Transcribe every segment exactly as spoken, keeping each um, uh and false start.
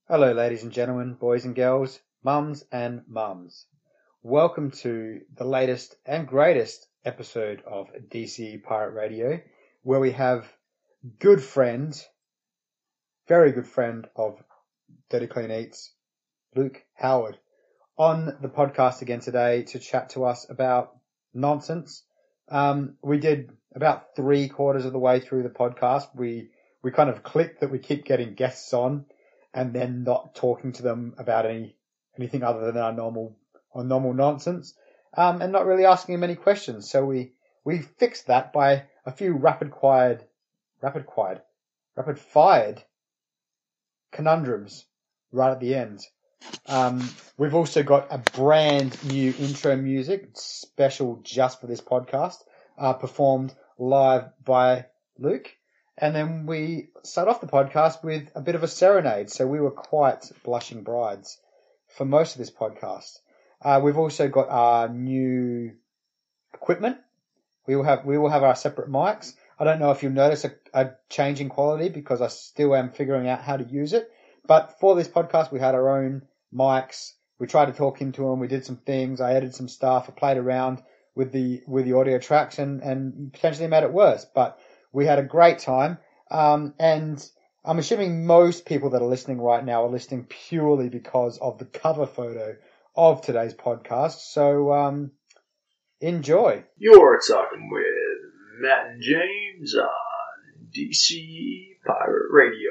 Hello, ladies and gentlemen, boys and girls, mums and mums. Welcome to the latest and greatest episode of D C Pirate Radio, where we have good friend, very good friend of Dirty Clean Eats, Luke Howard, on the podcast again today to chat to us about nonsense. Um, we did about three quarters of the way through the podcast. We we kind of clicked that we keep getting guests on and then not talking to them about any anything other than our normal or normal nonsense, um, and not really asking them any questions. So we we fixed that by a few rapid fired, rapid fired, rapid fired conundrums right at the end. Um, we've also got a brand new intro music, special just for this podcast, uh, performed live by Luke. And then we start off the podcast with a bit of a serenade. So we were quite blushing brides for most of this podcast. Uh, we've also got our new equipment. We will have, we will have our separate mics. I don't know if you'll notice a, a change in quality because I still am figuring out how to use it. But for this podcast, we had our own mics. We tried to talk into them. We did some things. I edited some stuff. I played around with the, with the audio tracks and, and potentially made it worse. But we had a great time, um, and I'm assuming most people that are listening right now are listening purely because of the cover photo of today's podcast. So, um, enjoy. You're talking with Matt and James on D C Pirate Radio.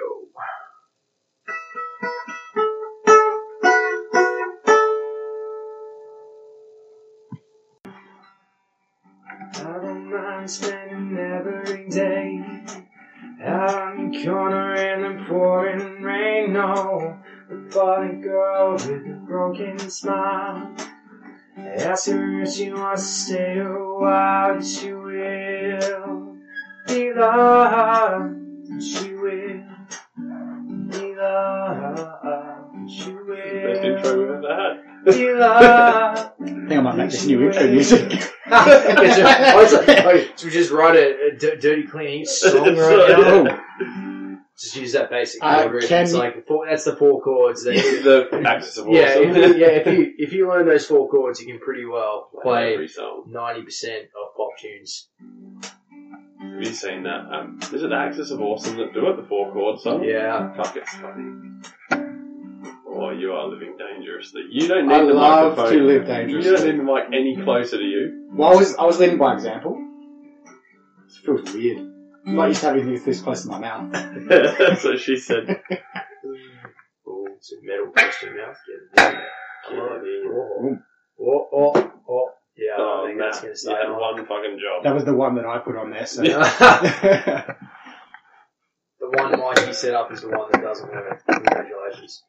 I don't mind spending every day out in the corner in the pouring rain. No, the body girl with a broken smile. I ask her if she wants to stay a while. She will be loved. She will be loved. She will. Best intro we've ever had. Be loved. I think I might make this new intro music. I was like, oh, should we just write a, a d- Dirty Clean Eats song right now? Just use that basic Uh, chord rhythm. can It's you- like the four, that's the four chords. That, The Axis of yeah, Awesome. if you, yeah. If you if you learn those four chords, you can pretty well play Every song. ninety percent of pop tunes. Have you seen that? Um, is it the Axis of Awesome that do it? The four chord song? Yeah. Fuck, it's funny. Oh, you are living dangerously. You don't need I the love microphone. to live You dangerously. don't need the mic any closer to you. Well, I was, I was leading by example. It feels weird. I'm not used to having this this close to my mouth. That's what she said. Oh, some metal close to your mouth. Get it. Get it. Oh, oh, oh, oh. Yeah, I Oh, think Matt, that's going to you stay had on. one fucking job. That was the one that I put on there, so. The one mic you set up is the one that doesn't work. Congratulations.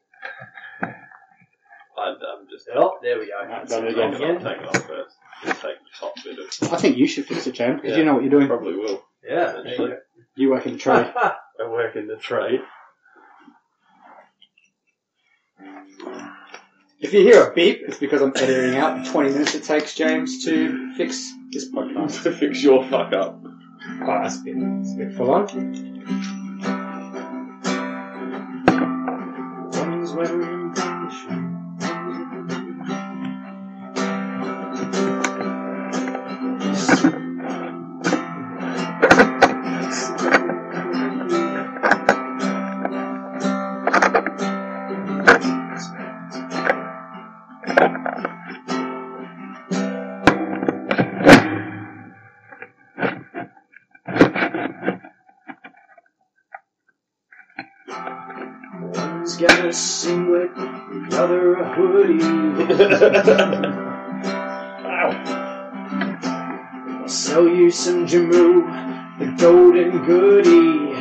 I'd um, just... Oh, there we go. Right, That's done it it again. again. I'll take it off first. Just take the top bit of... I think you should fix it, James, because Yeah. you know what you're doing. Probably will. Yeah, there you Actually. go. You work in the trade. I work in the trade. If you hear a beep, it's because I'm editing out the twenty minutes it takes James to fix this podcast. To fix your fuck up. Oh, that's a bit, that's a bit full on. One's wearing passion. One's got a singlet, the other a hoodie. I'll sell you some Jamu, the golden goodie.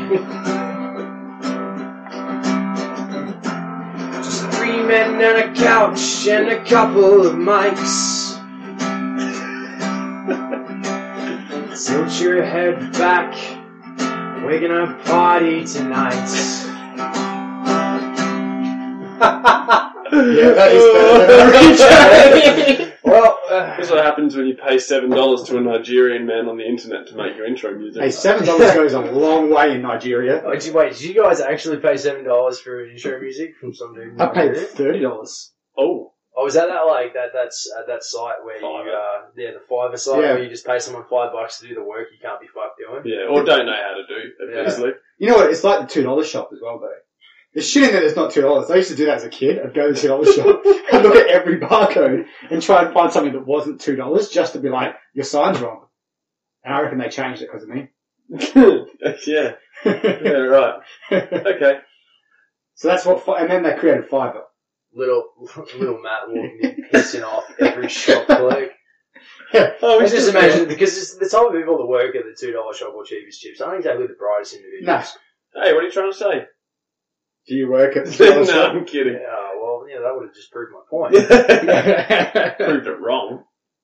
Just three men and a couch and a couple of mics. Tilt your head back, we're gonna party tonight. Yeah, that is better than a Well, uh, That's what happens when you pay seven dollars to a Nigerian man on the internet to make your intro music. Hey, seven dollars goes a long way in Nigeria. Oh, did you, wait, did you guys actually pay seven dollars for intro music from some dude? in I paid Nigeria? thirty dollars. Oh, Oh, is that that like that? That's uh, that site where Fiverr. you, uh, yeah, the Fiverr site Yeah. where you just pay someone five bucks to do the work you can't be fucked doing. yeah, or don't know how to do, obviously. You know what? It's like the two dollar shop as well, though. There's shit in there that's not two dollars. I used to do that as a kid. I'd go to the two dollar shop and look at every barcode and try and find something that wasn't two dollars just to be like, your sign's wrong. And I reckon they changed it because of me. yeah, yeah, right. Okay. So that's what, fi- and then they created Fiverr. Little little Matt walking in, pissing off every shop clerk. Oh, I we just imagine, because it's the type of people that work at the two dollar shop or cheapest chips aren't exactly the brightest individuals. No. Hey, what are you trying to say? Do you work at the two dollar No, shop? I'm kidding. Yeah, well, yeah, that would have just proved my point. Proved it wrong.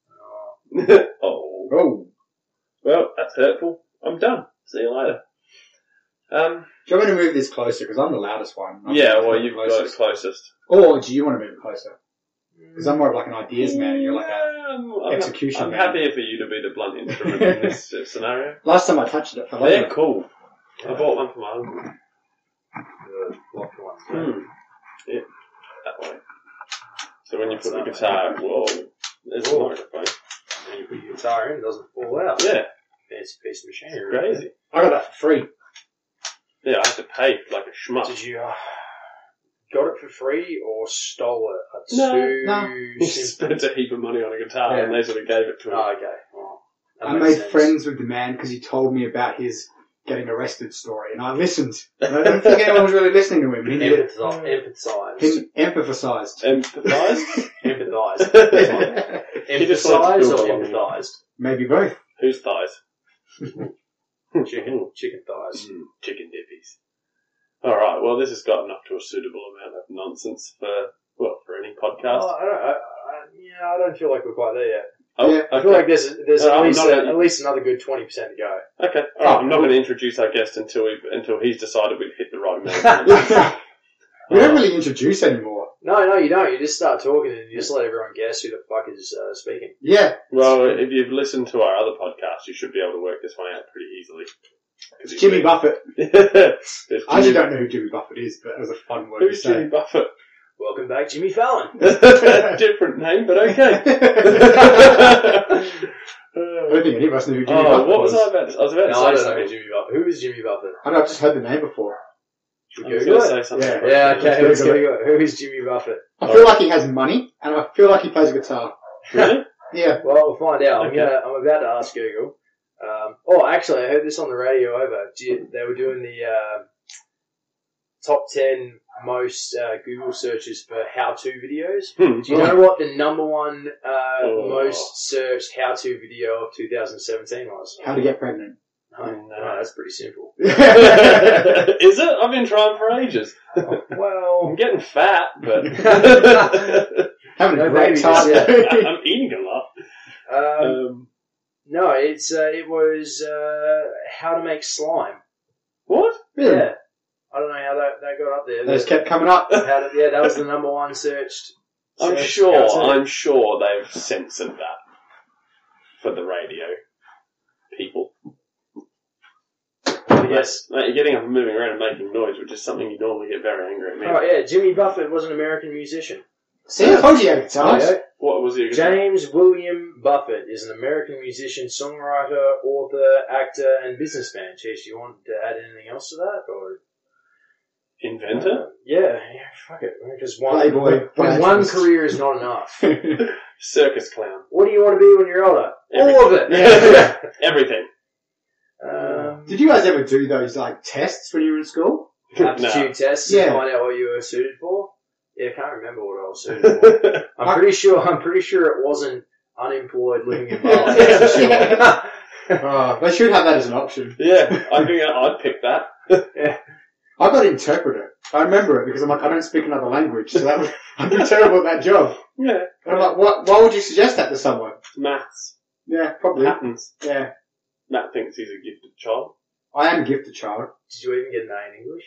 Oh. Oh. Oh. Well, that's hurtful. I'm done. See you later. Um, Do you want me to move this closer? Because I'm the loudest one. I'm yeah, the well, you've got it closest. closest. Or do you want to move it closer? Because I'm more of like an ideas man and you're like a... Um, I'm, execution I'm man. happier for you to be the blunt instrument in this uh, scenario. Last time I touched it, I fell They're over. cool. I bought one for my uncle. The locked ones. Hmm. Yeah, that way. So when you put the guitar, whoa, there's a Whoa. microphone. And you put your guitar in, it doesn't fall out. Yeah, Fancy piece of machinery. crazy. I got that for free. Yeah, I had to pay like a schmuck. Did you, uh, got it for free or stole it? No, Too no. He simple. spent a heap of money on a guitar Yeah. and they sort of gave it to him. Oh, okay. Well, that I makes made sense. friends with the man because he told me about his getting arrested story, and I listened. And I don't think anyone was really listening to him. He, Empathize. Empathize. he emphasised. Empathised? Empathize. He just wants Emphasized to or feel belonging. empathized? Maybe both. Whose thighs? Chicken, chicken thighs. Mm, chicken dippies. Alright, well this has gotten up to a suitable amount of nonsense for, well, for any podcast. Oh, I don't, I, I, yeah, I don't feel like we're quite there yet. Oh, Yeah, I okay. feel like there's there's Uh, at I'm least not a, really- at least another good twenty percent to go. Okay, alright, I'm not going to introduce our guest until we until he's decided we've hit the right amount. We don't really introduce anymore. No, no, you don't. You just start talking and you just let everyone guess who the fuck is uh, speaking. Yeah. Well, if you've listened to our other podcast, you should be able to work this one out pretty easily. 'Cause it's Jimmy been- Buffett. There's I actually Jimmy- don't know who Jimmy Buffett is, but it was a fun word Who's to say. Jimmy Buffett? Welcome back, Jimmy Fallon. Different name, but okay. I don't think any of us knew who Jimmy oh, Buffett what was was. I about to, I was about to No, I say don't know something. who Jimmy Buffett. Who is Jimmy Buffett? I know, I've just heard the name before. Should I we was Google going to it? say something. Yeah. about Yeah, it. okay. Let's Let's Google go. Who is Jimmy Buffett? I feel like he has money, and I feel like he plays a guitar. Really? Yeah. Well, we'll find out. I'm Okay. gonna. I'm about to ask Google. Um, oh, actually, I heard this on the radio over. Do you- They were doing the uh, top ten most uh, Google searches for how-to videos. Hmm. Do you know what the number one uh, Oh. most searched how-to video of two thousand seventeen was? How to get pregnant. No, no, that's pretty simple. Is it? I've been trying for ages. Oh, well, I'm getting fat, but Having a No great babies, time. yeah. I'm eating a lot. um, Um, no, it's uh, it was uh, how to make slime. what? Really? Yeah, I don't know how that, that got up there. They just The- kept coming up. How to, yeah, that was the number one searched. I'm searched sure. how-to. I'm sure they've censored that for the radio people. Yes. Mate, you're getting up and moving around and making noise, which is something you normally get very angry at me. Oh yeah, Jimmy Buffett was an American musician. See, I told you he had guitars. Yeah. What was it? James William Buffett is an American musician, songwriter, author, actor, and businessman. Chase, do you want to add anything else to that, or Inventor? Uh, yeah, yeah, fuck it. Because one, Playboy. when one career is not enough. Circus clown. What do you want to be when you're older? Everything. All of it. Yeah. Everything. Um, Did you guys ever do those like tests when you were in school? aptitude tests Yeah. to find out what you were suited for. Yeah, I can't remember what I was suited for. I'm pretty sure. I'm pretty sure it wasn't unemployed living in Bali. That's for sure. Oh, they should have that as an option. Yeah, I think I'd pick that. I got interpreter. I remember it because I'm like, I don't speak another language, so that would, I'd be terrible at that job. Yeah. And I'm like, what, why would you suggest that to someone? Maths. Yeah, probably. Happens. Yeah. Matt thinks he's a gifted child. I am a gifted child. Did you even get an A in English?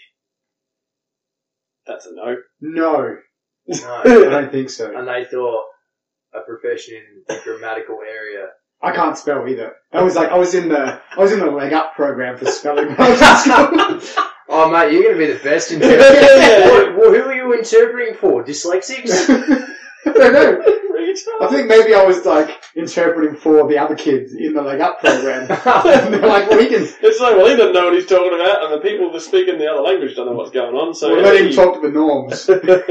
That's a no. No, No. I don't think so. And they thought, a profession in the grammatical area. I can't spell either. I was like, I was in the, I was in the leg up program for spelling when I was in school. Oh mate, you're going to be the best interpreter. Yeah. Well, who are you interpreting for? Dyslexics? I don't know. I think maybe I was like interpreting for the other kids in the leg up program. And they're like, well, he can. It's like, well, he doesn't know what he's talking about, and the people that speak in the other language don't know what's going on, so... We'll let him talk to the norms.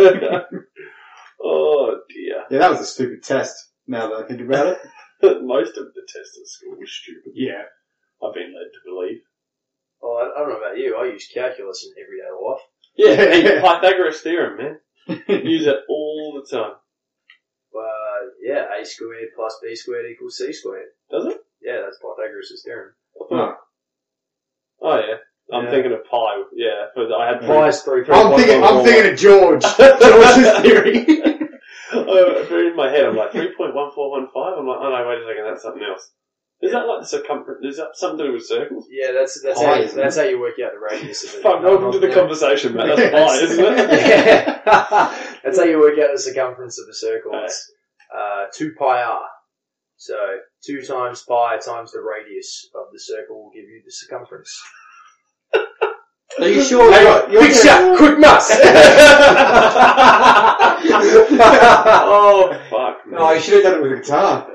Oh, dear. Yeah, that was a stupid test, now that I think about it. Most of the tests at school were stupid. Yeah. I've been led to believe. Oh, I, I don't know about you. I use calculus in everyday life. Yeah, hey, Pythagoras theorem, man. Use it all the time. Uh, yeah, a squared plus b squared equals c squared. Does it? Yeah, that's Pythagoras' theorem. No. Oh, yeah. I'm Yeah. thinking of pi. Yeah, but I had Pi is three. I'm thinking, I'm thinking of George. George's theory. Oh, in my head, I'm like three point one four one five. I'm like, oh no, wait a second, that's something else. Is that like the circumference? Is that something to do with circles? Yeah, that's that's Pi, how you, isn't that's how you work out the radius of it. Fuck, welcome to the conversation, man. That's pi, isn't it? Yeah. That's how you work out the circumference of a circle. Okay. It's uh, two pi r. So two times pi times the radius of the circle will give you the circumference. Are you sure? Hang you're- on, you're big gonna- shot, quick maths. Oh, fuck, man. Oh, you should have done it with a guitar.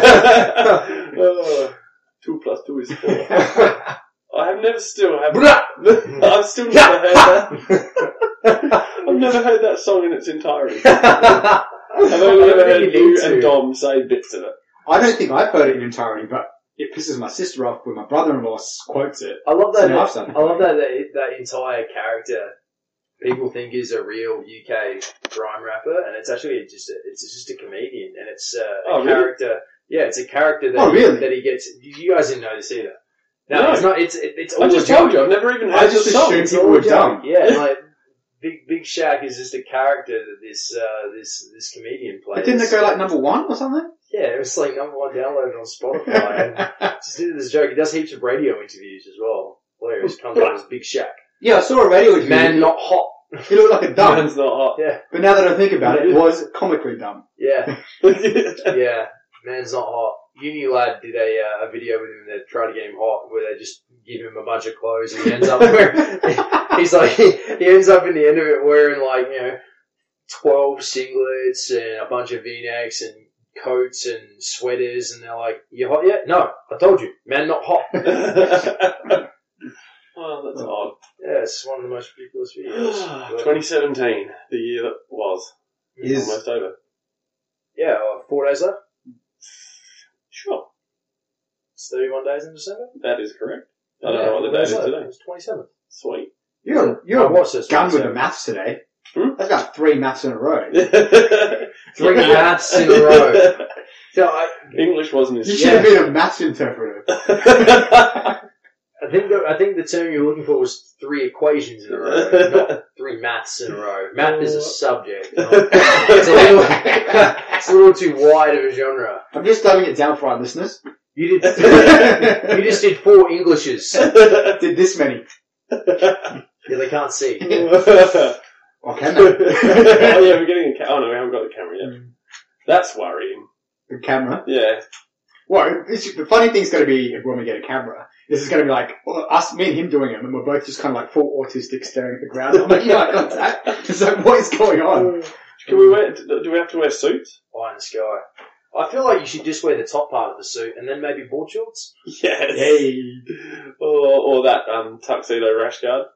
Oh, two plus two is four. I have never still have. I've still never heard that. I've never heard that song in its entirety. I've only ever heard you and Dom say bits of it. I don't think I've heard it in entirety, but it pisses my sister off when my brother-in-law quotes it. I love that. So I've done it. I love that, that that entire character people think is a real U K grime rapper, and it's actually just a, it's just a comedian, and it's uh, a Oh, really? character. Yeah, it's a character that Oh, he, really? that he gets. You guys didn't know this either. No, No. it's not. It's it, it's all I just a told joke. you, I've never even I heard just the song. assumed It's people all were a joke. dumb. Yeah, like Big Big Shaq is just a character that this uh, this this comedian plays. But didn't it go like number one or something? Yeah, it was like number one downloaded on Spotify. And just did this joke. He does heaps of radio interviews as well. Hilarious. Comes out as Big Shaq. Yeah, I saw a radio interview. Man, not hot. He looked like a dumb. Man's not hot. Yeah, But now that I think about it, it was comically dumb. yeah, yeah. Man's not hot. Uni Lad did a uh, a video with him that tried to get him hot, where they just give him a bunch of clothes, and he ends up wearing. He's like he, he ends up in the end of it wearing like you know twelve singlets and a bunch of V-necks and coats and sweaters, and they're like, "You hot yet?" No, I told you, man, not hot. Oh, that's odd. Yeah, it's one of the most ridiculous videos. twenty seventeen, the year that was. Is Almost over. Yeah, uh, four days left. Sure. It's thirty-one days in December. That is correct. I don't know what the date is today. It's twenty-seventh. Sweet. you're I you're watched this gun with the twenty-seventh. maths today. Hmm? That's about three maths in a row. Three maths in a row. So I, English wasn't You his should have been a maths interpreter. I think the, I think the term you were looking for was three equations in a row, not three maths in a row. Math is a subject. Not, it's, a little, it's a little too wide of a genre. I'm just dumbing it down for our listeners. You did. You just did four Englishes. Did this many. Yeah, they can't see. Or can they? Oh yeah, we're getting a ca- oh no, we haven't got the camera yet. That's worrying. The camera. Yeah. Well, it's, the funny thing's going to be when we get a camera. This is going to be like well, us, me and him doing it, and we're both just kind of like full autistic staring at the ground. I'm like, yeah, contact. It's like, what is going on? Can we wear, do we have to wear suits? Eye in the sky. I feel like you should just wear the top part of the suit and then maybe board shorts. Yes. Hey. Or, or that, um, tuxedo rash guard.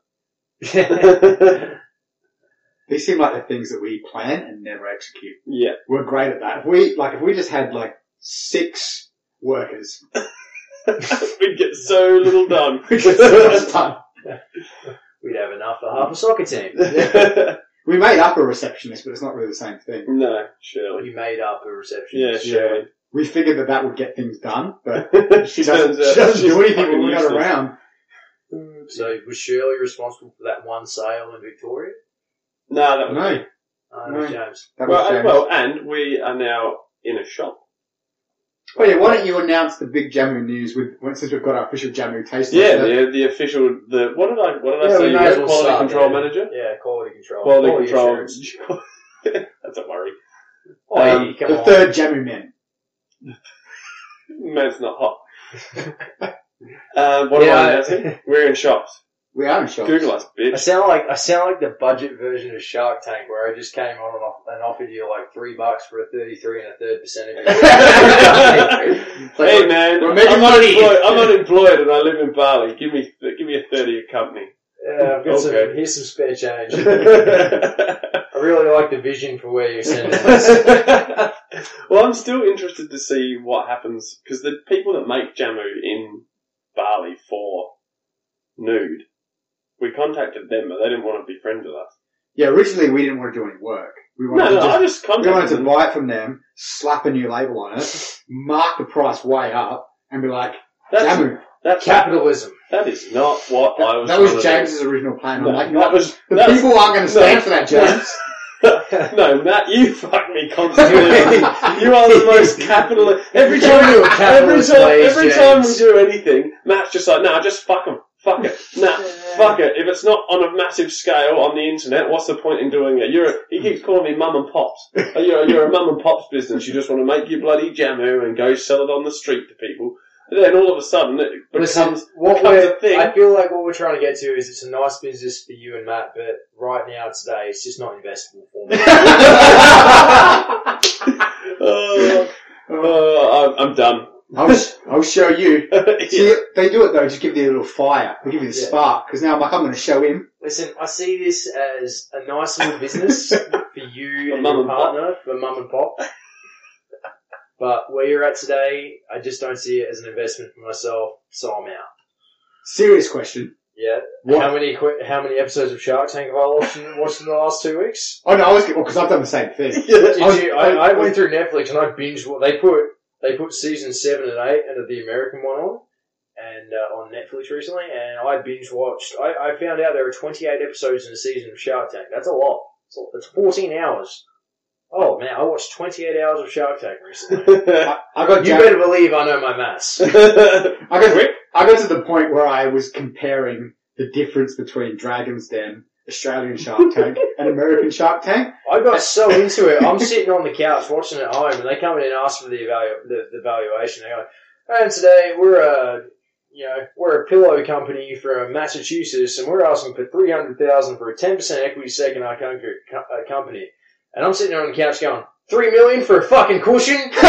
These seem like the things that we plan and never execute. Yeah. We're great at that. If we, like, if we just had like six workers, We'd get so little done. we could so much done. We'd have enough for half a soccer team. We made up a receptionist, but it's not really the same thing. No, surely. You made up a reception. Yeah, surely. We figured that that would get things done, but she Turns doesn't, out she doesn't she's do anything fucking when we're not useless. around. So was Shirley responsible for that one sale in Victoria? No, that was No, me. Uh, No. James. that Well, was and, James. well, and we are now in a shop. Oh yeah, why don't you announce the big Jamu news with, since we've got our official Jamu taste Yeah, tester. the the official the what did I what did I Yeah, say? we You may as were well quality start control there. manager. Yeah, quality control. Quality, control. assurance. That's a worry. Oh, Um, yeah, come the on. third Jamu man. Man's not hot. um, what Yeah, am I I- announcing? We're in shops. We are in shops. Google us, I bitch. sound like I sound like the budget version of Shark Tank, where I just came on and, off, and offered you like three bucks for a thirty-three and a third percent of your. Hey man, we're making I'm money. unemployed. I'm unemployed and I live in Bali. Give me, give me a thirty a company. Yeah, I've got some. Okay. Here's some spare change. I really like the vision for where you're sending this. Well, I'm still interested to see what happens because the people that make Jamu in Bali for nude, we contacted them, but they didn't want to be friends with us. Yeah, originally we didn't want to do any work. We No, wanted no, to I just, just we wanted contacted to them. buy it from them, slap a new label on it, mark the price way up, and be like, That's, Jamu. that's Capitalism. That is not what I was. That was trying to do. James's original plan. No, I'm like, that no, was the that's- people aren't going to stand no, for that, James. No, Matt, you fuck me constantly. You are the most capitalist. Every time, You do a every capitalist time, ways, every time we James. do anything, Matt's just like, nah, just fuck them. Fuck it. Nah, fuck it. If it's not on a massive scale on the internet, what's the point in doing it? You're a, he keeps calling me mum and pops. You're, you're a mum and pops business. You just want to make your bloody Jamu and go sell it on the street to people. And then all of a sudden it becomes, Listen, what becomes we're, a thing. I feel like what we're trying to get to is it's a nice business for you and Matt, but right now today it's just not investable for me. Oh, oh, I'm, I'm done. I'll, sh- I'll show you. See, Yeah. they do it though, just give you a little fire. They give you the Yeah. spark. Because now I'm like, I'm going to show him. Listen, I see this as a nice little business for you For and mum your and pop. partner, for mum and pop. But where you're at today, I just don't see it as an investment for myself, so I'm out. Serious question. Yeah. What? How many qu- how many episodes of Shark Tank have I watched in, watched in the last two weeks? Oh no, I was, because I've done the same thing. Did I was- you, I, I went through Netflix and I binged what they put. They put season seven and eight and the American one on, and uh, on Netflix recently, and I binge watched. I, I found out there are twenty-eight episodes in a season of Shark Tank. That's a lot. It's, it's fourteen hours. Oh man, I watched twenty-eight hours of Shark Tank recently. I, I got You Jack- better believe I know my maths. I got, I got to the point where I was comparing the difference between Dragon's Den, Australian Shark Tank, and American Shark Tank. I got so into it. I'm sitting on the couch watching it at home, and they come in and ask for the evalu- the, the valuation. They go, "And today we're a, you know, we're a pillow company from Massachusetts, and we're asking for three hundred thousand for a ten percent equity stake in our co- co- uh, company." And I'm sitting there on the couch going, Three million for a fucking cushion? Like,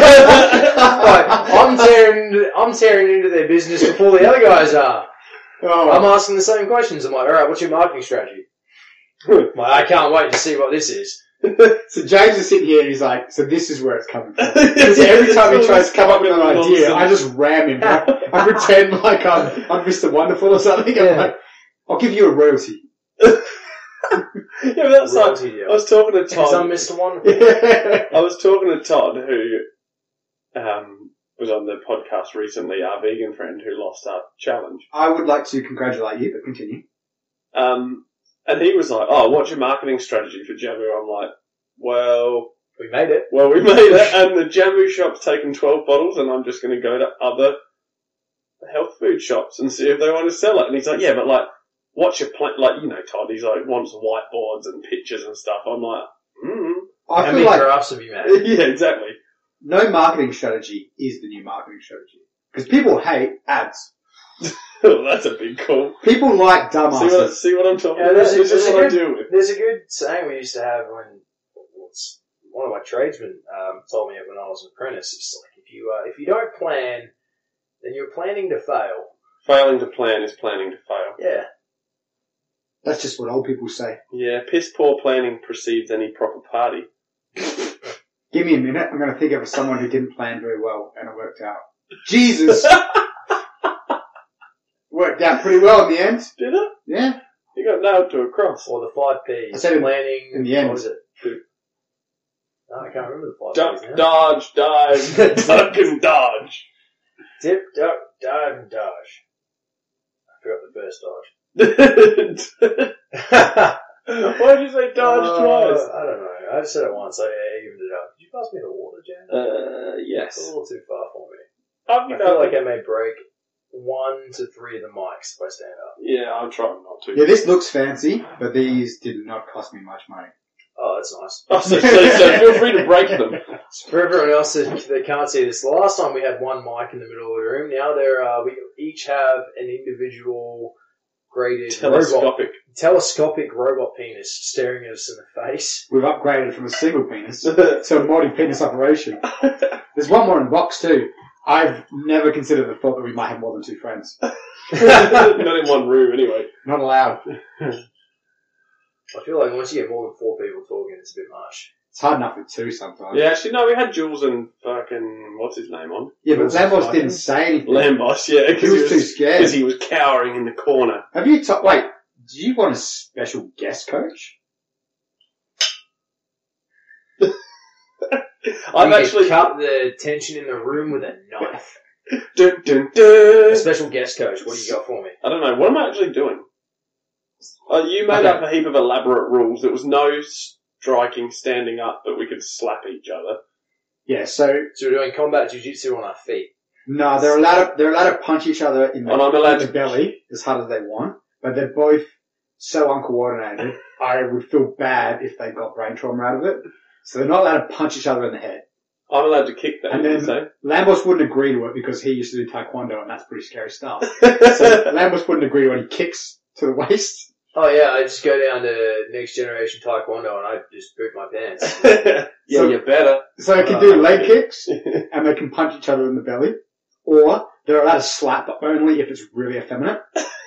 I'm tearing, I'm tearing into their business before the other guys are. Oh, I'm asking the same questions. I'm like, alright, what's your marketing strategy? Like, I can't wait to see what this is. so James is sitting here and he's like, so this is where it's coming from. Because every time he tries to come up with an idea, I just ram him. I, I pretend like I'm, I'm Mister Wonderful or something. I'm Yeah. like, I'll give you a royalty. Yeah, but that's like, Royalty deal. I was talking to Because I'm Todd. Mister Wonderful. I was talking to Todd, who um, was on the podcast recently, our vegan friend who lost our challenge. I would like to congratulate you, but continue. Um, and he was like, "Oh, what's your marketing strategy for Jamu?" I'm like, "Well, We made it. well, we made it, and the Jamu shop's taken twelve bottles, and I'm just going to go to other health food shops and see if they want to sell it." And he's like, "Yeah, but like, what's your plan?" Like, you know, Todd, he's like, wants whiteboards and pictures and stuff. I'm like, hmm. I How feel many like drafts have you made? Yeah, exactly. no marketing strategy is the new marketing strategy. Because people hate ads. Oh, that's a big call. People like See what, dumbasses. see what I'm talking Yeah, about? there's a- This is there's a what I good- deal with. There's a good saying we used to have when it's one of my tradesmen um, told me it when I was an apprentice. It's like if you uh, if you don't plan, then you're planning to fail. Failing to plan is planning to fail. Yeah. That's just what old people say. Yeah, piss poor planning precedes any proper party. Give me a minute. I'm going to think of someone who didn't plan very well and it worked out. Jesus! Worked out pretty well in the end. Did it? Yeah. You got nailed to a cross. Or the five P's. I said in- planning. in the end. What was it? No, I can't remember the five Duck, P's now. dodge, dive, duck and dodge. Dip, duck, dive, and dodge. I forgot the first dodge. Why'd you say dodge Uh, twice? I don't know. I just said it once. I evened it up. Did you pass me the water, Jan? Uh, It's yes. a little too far for me. I've, I feel like I may break one to three of the mics if I stand up. yeah, I'm trying not to. Yeah, this looks fancy, but these did not cost me much money. Oh, that's nice. Oh, so, so, so feel free to break them. For everyone else that, that can't see this, the last time we had one mic in the middle of the room. Now there are, we each have an individual graded Telescopic. robot, telescopic robot penis staring at us in the face. We've upgraded from a single penis to a multi-penis operation. There's one more in the box too. I've never considered the thought that we might have more than two friends. Not in one room, anyway. Not allowed. I feel like once you get more than four people talking, it's a bit much. It's hard enough with two sometimes. Yeah, actually, no, we had Jules and fucking, what's his name on? Yeah, but Jules Lambos fucking- didn't say anything. Lambos, yeah, He because was too scared. Because he was cowering in the corner. Have you ta- wait, do you want a special guest coach? I've You actually... cut the tension in the room with a knife. Dun, dun, dun. A special guest coach, what do you got for me? I don't know, what am I actually doing? Uh, you made Okay. up a heap of elaborate rules. There was no striking, standing up, but we could slap each other. Yeah, so So we're doing combat jiu-jitsu on our feet. no, they're allowed to, they're allowed to punch each other in the, And I'm allowed in the to- belly as hard as they want, but they're both so uncoordinated, I would feel bad if they got brain trauma out of it. So they're not allowed to punch each other in the head. I'm allowed to kick that, And you then- say? Lambos wouldn't agree to it because he used to do taekwondo and that's pretty scary stuff. So yeah, Lambos wouldn't agree when he kicks to the waist. Oh yeah, I just go down to Next Generation Taekwondo and I just boot my pants. So- you better. So they can Uh, do leg kicks and they can punch each other in the belly, or they're allowed to slap, but only if it's really effeminate.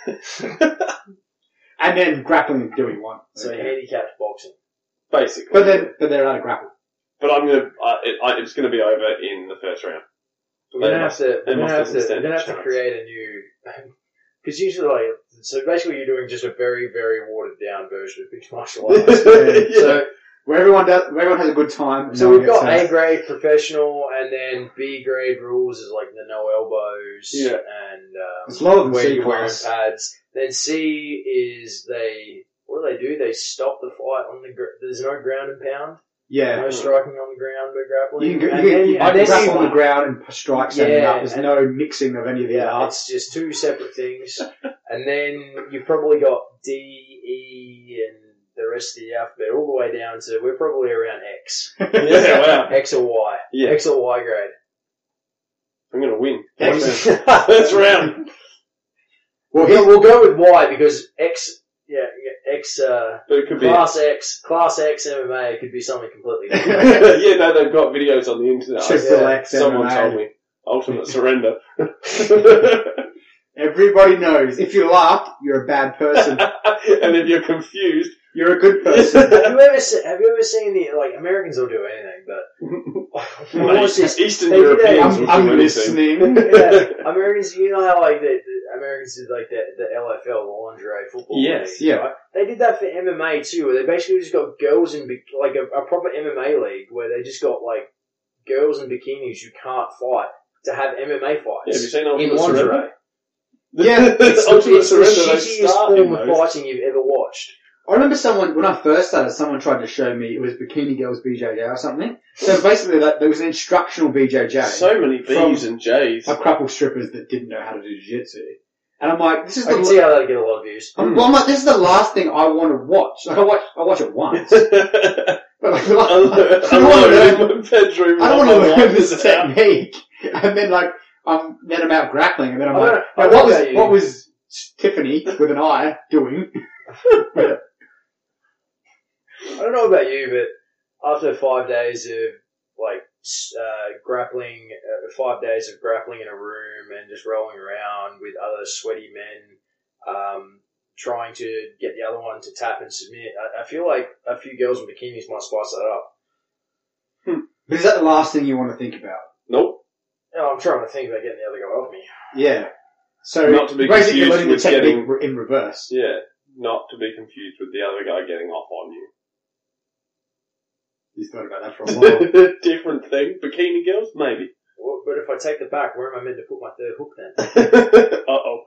And then grappling and doing one. So handicapped boxing. Basically. But then, but they're allowed to grapple. But I'm gonna, uh, it, I, it's gonna be over in the first round. We're gonna They have must- to, they we're gonna must have to, we're understand gonna have the to chance. create a new, because usually like, so basically you're doing just a very, very watered down version of mixed martial arts. Yeah. So, Where everyone does, where everyone has a good time. so no one we've got gets A hurt. grade professional and then B grade rules is like the no elbows Yeah. and, um, It's lower than where C you're wearing class. pads. Then C is they, what do they do? They stop the fight on the, gr- there's no ground and pound. Yeah. No striking on the ground but grappling. You can, go, And you can, then- you and can then grapple you- on the ground and strike standing Yeah, up. There's and- no mixing of any of the Yeah, arts. it's just two separate things. And then you've probably got D, E, and the rest of the alphabet all the way down to, we're probably around X. Yeah, wow. X or Y. Yeah. X or Y grade. I'm gonna win. X. First round. Well, We'll, he's, we'll go with Y because X, yeah, yeah X, uh, But it could be. class X, class X M M A could be something completely different. Yeah, no, they've got videos on the internet. Triple yeah, X Someone M M A. told me. Ultimate surrender. Everybody knows. If you laugh, you're a bad person. And if you're confused, You're a good person. have you ever se- have you ever seen the, like, Americans will do anything, but mate, what's this? Eastern They did Europeans a- will I'm, do I'm anything. listening. Yeah, Americans, you know how like the, the Americans did like the, the L F L, the lingerie football Yes, league, yeah. right? They did that for M M A too, where they basically just got girls in, bi- like a, a proper M M A league, where they just got like girls in bikinis who can't fight to have M M A fights. Yeah, have you seen in Ultimate lingerie. Surrender? Yeah, It's, Ultimate it's the Surrender, they shittiest start in form of those. fighting you've ever watched. I remember someone, when I first started, someone tried to show me, it was Bikini Girls B J J or something. So basically that, there was an instructional B J J So many B's and J's. of couple strippers that didn't know how to do jiu-jitsu. And I'm like, this is I the, can see how that'd get a lot of views. I'm, well, I'm like, this is the last thing I want to watch. Like, I watch, I watch it once. But like, I don't want to Alone learn, in my bedroom. I don't want while to my learn wife this is out. technique. And then like, um, then I'm out grappling and then I'm I like, don't- I now, don't what know was, about you. what was Tiffany with an eye doing? I don't know about you, but after five days of like s- uh, grappling, uh, five days of grappling in a room and just rolling around with other sweaty men, um, trying to get the other one to tap and submit, I, I feel like a few girls in bikinis might spice that up. But is that the last thing you want to think about? Nope. No, I'm trying to think about getting the other guy off me. Yeah. So Not to be basically confused learning the with technique getting- re- in reverse. Yeah. Not to be confused with the other guy getting off on you. He's thought about that for a while. Different thing. Bikini girls? Maybe. Well, but if I take the back, where am I meant to put my third hook then? Uh-oh.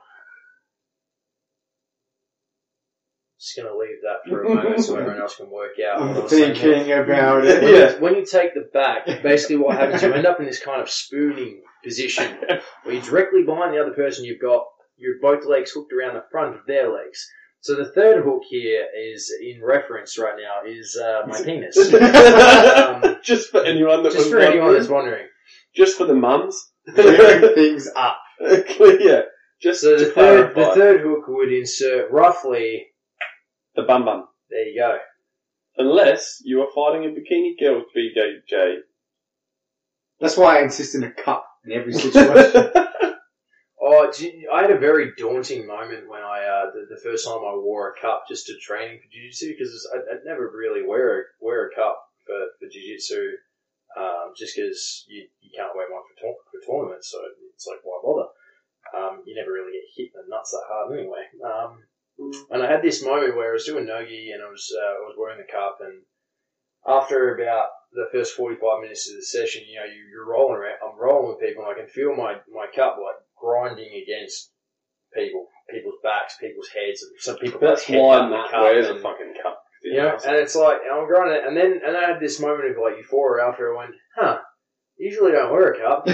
Just going to leave that for a moment so everyone else can work out. what I I'm was saying there. thinking about it. When, Yeah. you, when you take the back, basically what happens, you end up in this kind of spooning position where you're directly behind the other person. You've got your both legs hooked around the front of their legs. So the third hook here is in reference right now is uh, my penis. um, Just for anyone that just was for anyone wondering. that's wondering. Just for the mums. Clearing things up. Yeah. Just So the to third, the clarify. third hook would insert roughly. The bum bum. There you go. Unless you are fighting a bikini girl B J J. That's why I insist in a cup in every situation. Oh, do you- I had a very daunting moment when I uh, the, the first time I wore a cup just to training for jiu-jitsu because I'd, I'd never really wear a wear a cup for for jiu-jitsu um, just because you you can't wear one for tour- for tournaments, so it's like why bother? Um, you never really get hit in the nuts that hard anyway. Um, and I had this moment where I was doing nogi and I was uh, I was wearing the cup, and after about the first forty-five minutes of the session, you know, you, you're rolling around. I'm rolling with people, and I can feel my my cup like grinding against people, people's backs, people's heads. Some people. That's head why down the Matt cup wears a and- fucking cup. You know, and it's like, and I'm grinding, and then and then I had this moment of like euphoria after I went, huh? Usually don't wear a cup.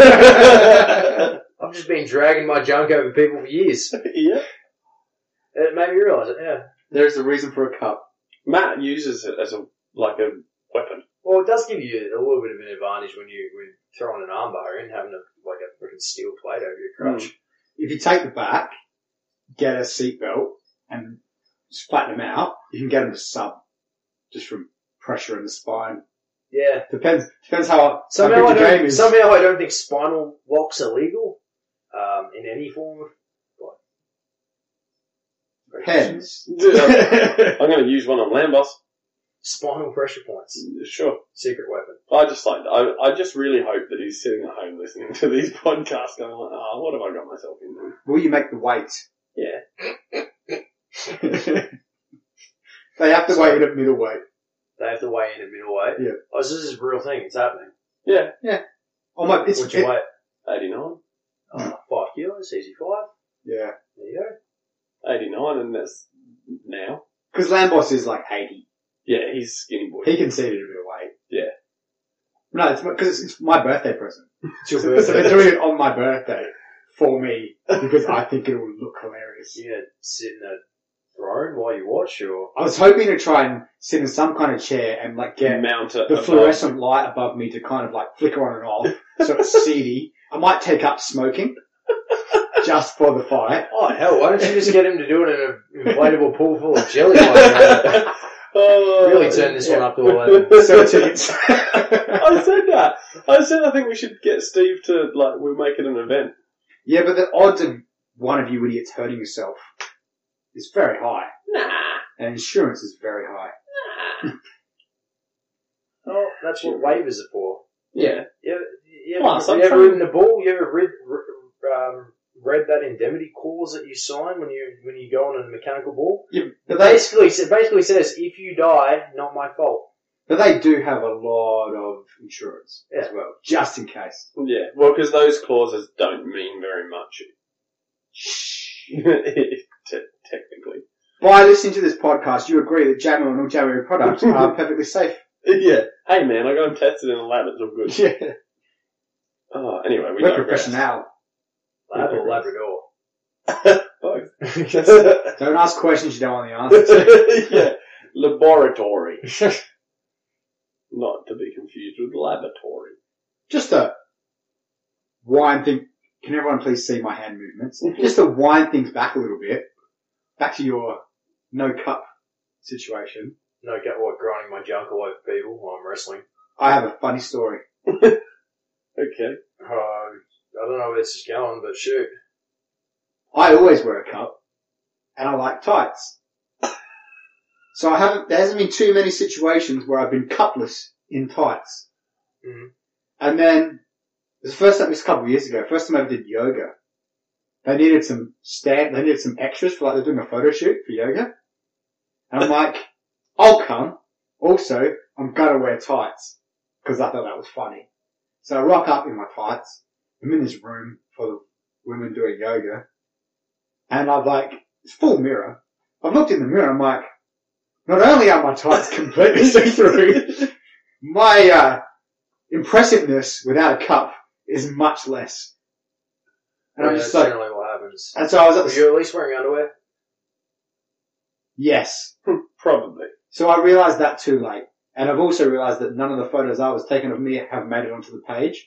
I've just been dragging my junk over people for years. Yeah. And it made me realise it. Yeah. There's a reason for a cup. Matt uses it as a like a weapon. Well, it does give you a little bit of an advantage when you when throwing an armbar in, having a like a freaking steel plate over your crotch. If you take the back, get a seatbelt, and just flatten them out, you can get them to sub just from pressure in the spine. Yeah. Depends depends how, Somehow how I good your game don't. is. Somehow I don't think spinal locks are legal um, in any form of what. Pens. Dude, I'm, I'm going to use one on Lambos. Spinal pressure points. Sure. Secret weapon. I just like, I, I just really hope that he's sitting at home listening to these podcasts going like, oh, what have I got myself into? Will you make the weight? Yeah. They have to So- weigh in at middleweight. They have to weigh in at middleweight. Yeah. Oh, so this is a real thing. It's happening. Yeah. Oh my, it's What's your it- weight? eighty-nine. Oh, five kilos, easy five. yeah. There you go. eighty-nine, and that's now. Because Lambos is like eighty. Yeah, he's skinny boy. He conceded a bit of weight. Yeah. No, it's because it's, it's my birthday present. It's your So, so birthday. they're doing it on my birthday for me because I think it will look hilarious. You gonna sit in a throne while you watch, or I was hoping to try and sit in some kind of chair and like get Mount it the above. fluorescent light above me to kind of like flicker on and off, so it's seedy. I might take up smoking just for the fight. oh hell, why don't you just get him to do it in an inflatable pool full of jelly? Like Oh, really turn this one up to eleven. So tickets. I said that. I said I think we should get Steve to, like, we'll make it an event. Yeah, but the odds of one of you idiots hurting yourself is very high, Nah. and insurance is very high. Oh, that's what waivers are for. Yeah. You ever, you ever, Oh, so you I'm ever trying- ridden the bull? You ever read, re- um, read that indemnity clause that you sign when you when you go on a mechanical bull? Yeah, It but they, basically, it basically says, if you die, not my fault. but they do have a lot of insurance as Yeah. well, just in case. Yeah. Well, because those clauses don't mean very much. Te- technically. By listening to this podcast, you agree that Jammer and all Jammer products are perfectly safe. Yeah. Hey man, I got them tested in a lab, it's all good. Yeah. Oh, anyway, we We're digress. professional. Lab or Labrador. Both. Don't ask questions you don't want the answer to. Yeah. Laboratory. Not to be confused with laboratory. Just to wind thing. Can everyone please see my hand movements? Just to wind things back a little bit. Back to your no cup situation. No, get what, grinding my junk all over people while I'm wrestling. I have a funny story. Okay. Uh, I don't know where this is going, but shoot. I always wear a cup, and I like tights. So I haven't. There hasn't been too many situations where I've been cupless in tights. Mhm. And then it was the first time. It was a couple of years ago. First time I ever did yoga. They needed some stand. They needed some extras for like they're doing a photo shoot for yoga. And I'm like, I'll come. Also, I'm gonna wear tights because I thought that was funny. So I rock up in my tights. I'm in this room full of women doing yoga. And I've like, it's full mirror. I've looked in the mirror, I'm like, not only are my tights completely see-through, my, uh, impressiveness without a cup is much less. And I'm Yeah, just that's like, generally what happens. and so I was at Were the, you at least wearing underwear? Yes. Probably. So I realised that too late. And I've also realised that none of the photos I was taken of me have made it onto the page.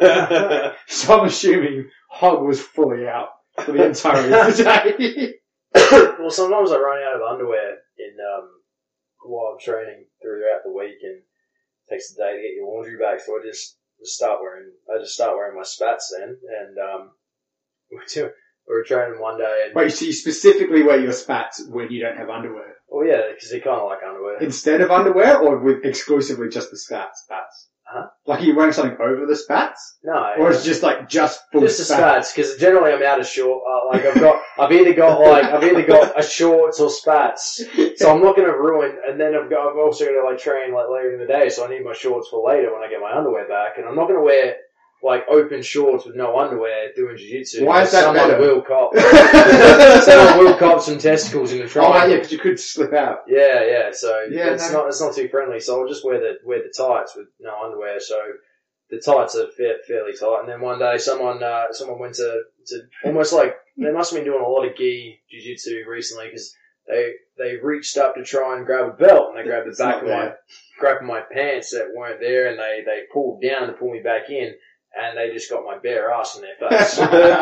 So I'm assuming Hog was fully out for the entirety of the day. Well, sometimes I run out of underwear in um, while I'm training throughout the week, and it takes a day to get your laundry back. So I just, just start wearing. I just start wearing my spats then, and um, we were, we were training one day, and Wait, so you specifically wear your spats when you don't have underwear? well, yeah, because they kind of like underwear. Instead of underwear, or with exclusively just the spats? spats? Huh? Like, are you wearing something over the spats? No, Or it's just like just full just the spats? spats, because generally I'm out of short. Uh, like I've got, I've either got like, I've either got a shorts or spats, so I'm not going to ruin. And then I've got, I've also got to like train like later in the day, so I need my shorts for later when I get my underwear back. And I'm not going to wear like open shorts with no underwear doing jiu-jitsu. Why is that Someone better? will cop, someone will cop some testicles in the Oh, trial. yeah, because you could slip out. Yeah, yeah. So Yeah, it's no. not it's not too friendly. So I'll just wear the wear the tights with no underwear. So the tights are fa- fairly tight. And then one day, someone uh, someone went to to almost like they must have been doing a lot of gi jiu-jitsu recently because they they reached up to try and grab a belt and they grabbed the It's back not of my there. grabbed my pants that weren't there and they they pulled down to pull me back in and they just got my bare ass in their face.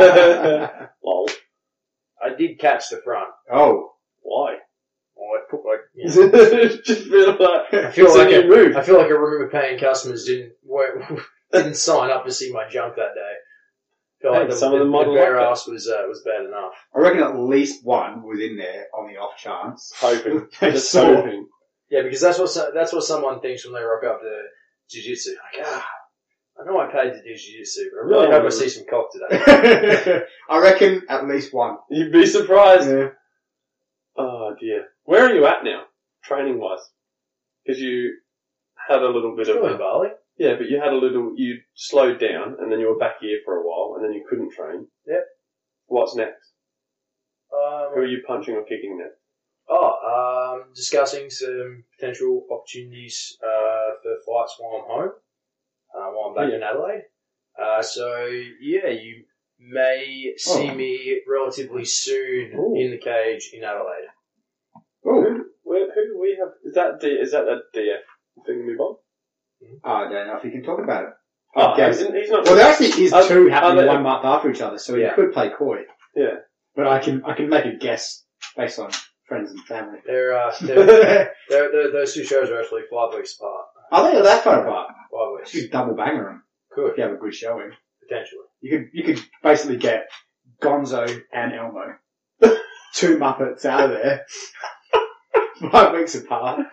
Lol. I did catch the front. Oh. Why? Or I put like. You know, Just feel like I feel it's like a a, new move. I feel like a room of paying customers didn't work, didn't sign up to see my junk that day. Feel Hey, like the, some the, of them the might have bare liked it. ass was uh, was bad enough. I reckon at least one was in there on the off chance. Hoping. They Just saw. hoping. Yeah, because that's what so- that's what someone thinks when they rock up to jiu-jitsu. Like, ah, I know I paid to do jiu-jitsu, but I really No. hope I see some cock today. I reckon at least one. You'd be surprised. Yeah. Oh dear. Where are you at now, training wise? Because you had a little bit Still of in Bali. yeah, but you had a little. You slowed down, and then you were back here for a while, and then you couldn't train. Yep. What's next? Um, Who are you punching or kicking next? Oh, um, discussing some potential opportunities uh, for fights while I'm home, uh, while I'm back Yeah. in Adelaide. Uh, so yeah, you may see Oh. me relatively soon Ooh. in the cage in Adelaide. Oh. Who, where, who do we have? Is that D? Is that that D F thing? Move on. Oh, I don't know if you can talk about it. Oh, Okay. he's, he's not. Well, there actually is Are- two are happening they- one month after each other, so Yeah. you could play coy. yeah. But I can I can make a guess based on friends and family. They're, uh, they're, they're, they're, those two shows are actually five weeks apart. I think that far apart. Five You weeks, could double banger them could if you have a good showing. potentially. You could you could basically get Gonzo and Elmo, two Muppets out of there, five weeks apart.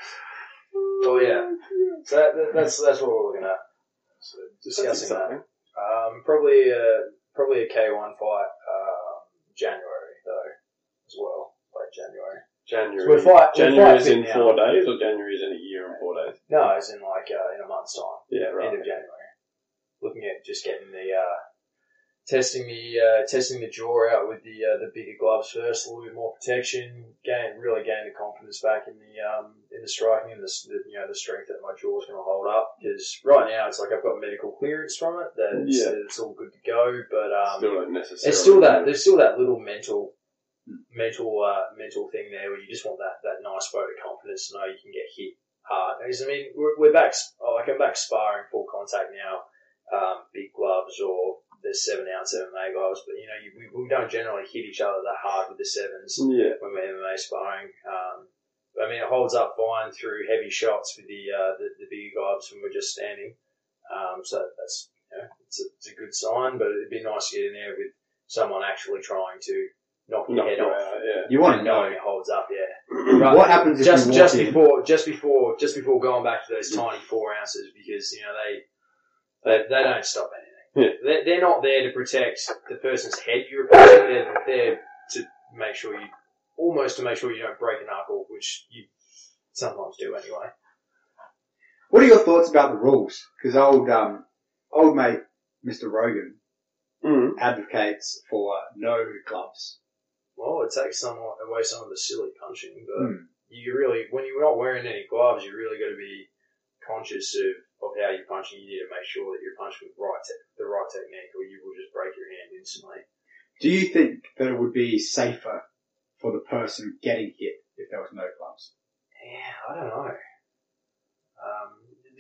Oh yeah, so that, that, that's that's what we're looking at. So That's discussing that. exciting. Um, probably a probably a K one fight, um, January though, as well, late January. January. So we're fight- we're January fight is in fit four now. days, or January is in a year and four days. No, as in like uh, in a month's time, Yeah, right. end of January. Looking at just getting the uh, testing the uh, testing the jaw out with the uh, the bigger gloves first, a little bit more protection, gain really gain the confidence back in the um in the striking and the, the you know the strength that my jaw is going to hold up. Because right now it's like I've got medical clearance from it that it's, Yeah. that it's all good to go, but um. Still don't necessarily. It's still that. There's still that little mental, mental, uh, mental thing there where you just want that, that nice vote of confidence to know you can get hit hard. Because, I mean, we're, we're back. Oh, like I'm back sparring full contact now. Um, big gloves or the seven ounce M M A gloves, but you know, you, we, we don't generally hit each other that hard with the sevens Yeah. when we're M M A sparring. Um, but I mean, it holds up fine through heavy shots with the uh, the, the bigger gloves when we're just standing. Um, so that's you know, it's a, it's a good sign. But it'd be nice to get in there with someone actually trying to knock your Knock head you off. out, yeah. You want to And know knowing it holds up, yeah. Right. what happens if Just you walk just in? before just before just before going back to those tiny four ounces because you know they they, they don't stop anything. Yeah. They're, they're not there to protect the person's head you're opposing. They're there to make sure you almost to make sure you don't break a knuckle, which you sometimes do anyway. What are your thoughts about the rules? Because old um old mate Mister Rogan Mm. advocates for no gloves. Well, it takes somewhat away some of the silly punching, but Hmm. you really when you're not wearing any gloves, you really got to be conscious of, of how you're punching. You need to make sure that you're punching with right te- the right technique, or you will just break your hand instantly. Do you think that it would be safer for the person getting hit if there was no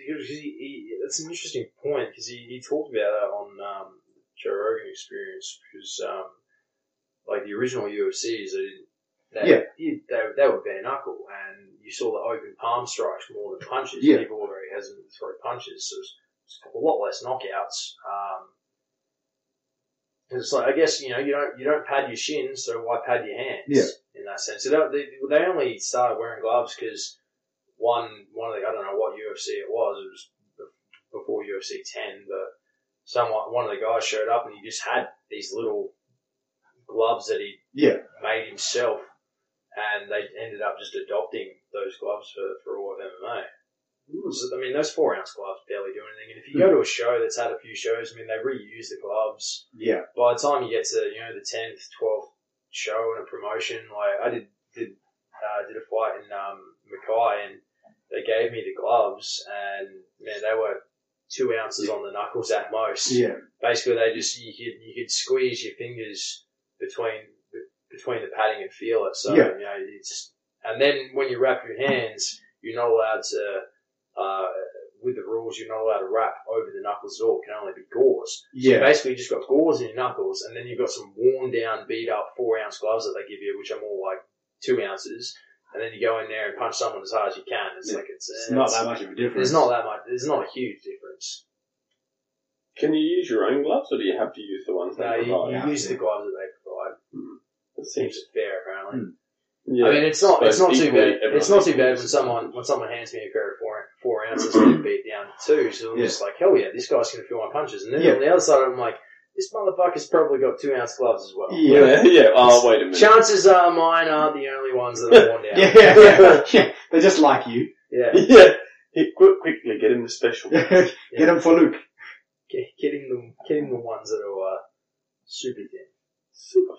because he, he, that's an interesting point because he, he talked about that on um, Joe Rogan Experience because um, like the original U F Cs, they didn't. They, Yeah. he, they, they were bare knuckle, and you saw the open palm strikes more than punches. Yeah. People were very hesitant to throw punches, so it's a lot less knockouts. Um, it's like I guess you know you don't you don't pad your shins, so why pad your hands? Yeah. In that sense, so they, they only started wearing gloves because one one of the I don't know what U F C it was. It was before U F C ten, but someone one of the guys showed up and he just had these little gloves that he Yeah. made himself. And they ended up just adopting those gloves for, for all of M M A. So, I mean, those four ounce gloves barely do anything. And if you go to a show that's had a few shows, I mean, they reuse the gloves. Yeah. By the time you get to, you know, the tenth, twelfth show and a promotion, like, I did, did, uh, did a fight in, um, Mackay and they gave me the gloves and, man, they were two ounces on the knuckles at most. Yeah. Basically, they just, you could, you could squeeze your fingers between, between the padding and feel it. So, Yeah. you know, it's, and then when you wrap your hands, you're not allowed to, uh, with the rules, you're not allowed to wrap over the knuckles at all. It can only be gauze. So you Yeah. basically just got gauze in your knuckles and then you've got some worn down, beat up four ounce gloves that they give you, which are more like two ounces. And then you go in there and punch someone as hard as you can. It's Yeah. like, it's, It's uh, not it's- that much of a difference. There's not that much, there's not a huge difference. Can you use your own gloves, or do you have to use the ones they No, you, provide? you Yeah. use the gloves that they provide. It Seems seems. fair, apparently. Yeah, I mean, it's not, it's not suppose too bad. equally everyone It's not too equally bad when uses someone, them. when someone hands me a pair of four, four ounces and they beat down to two. So I'm Yeah. just like, hell yeah, this guy's going to feel my punches. And then Yeah. on the other side, I'm like, this motherfucker's probably got two ounce gloves as well. Yeah. Yeah, yeah. Oh, wait a minute. Chances are mine aren't the only ones that are worn down. Yeah, yeah, yeah. yeah. They're just like you. Yeah. Yeah. He, quick, quickly, get him the special. Get them for Luke. Get, getting them, getting the ones that are, uh, super thin. Super.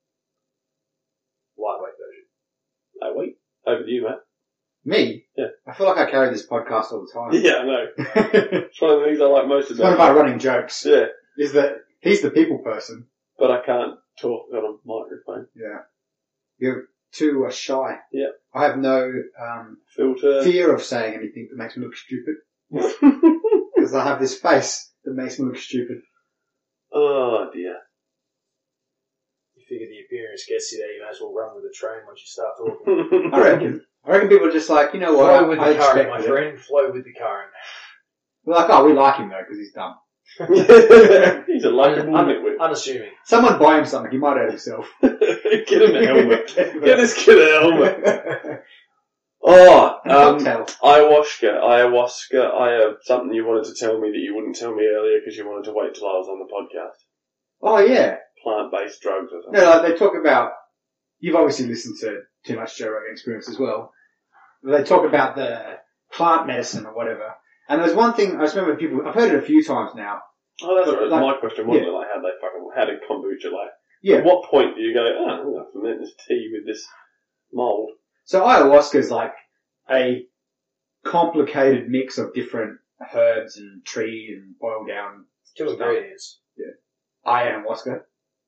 Lightweight version. Oh, wait. Over to you, Matt. Me? Yeah. I feel like I carry this podcast all the time. Yeah, I know. it's It's one of the things I like most one about of our running jokes. Yeah, Is that he's the people person. but I can't talk on a microphone. Yeah. You're too uh, shy. Yeah. I have no um, Filter. fear of saying anything that makes me look stupid. Because I have this face that makes me look stupid. Oh, dear. You figure the appearance gets you there, you might as well run with the train once you start talking. I reckon. I reckon people are just like, you know what? Flow with I the current, expected my it. friend. Flow with the current. We're like, oh, we like him though because he's dumb. He's a likable Un- nitwit. unassuming. Someone buy him something. He might hurt himself. Get him a helmet. Get him a- Get this kid a helmet. Oh, um, Cocktail. ayahuasca, ayahuasca, I have something you wanted to tell me that you wouldn't tell me earlier because you wanted to wait till I was on the podcast. Oh yeah. Plant-based drugs or something. No, like they talk about. You've obviously listened to Too Much Joe Rogan Experience as well. They talk about the plant medicine or whatever. And there's one thing I just remember people. I've heard it a few times now. Oh, that's what Like- my question wasn't it? Like, how they fucking, how did kombucha like? Yeah. At what point do you go, oh, I'm going to ferment this tea with this mold? So ayahuasca is like a complicated mix of different herbs and tree and boiled down Two ingredients. ayahuasca.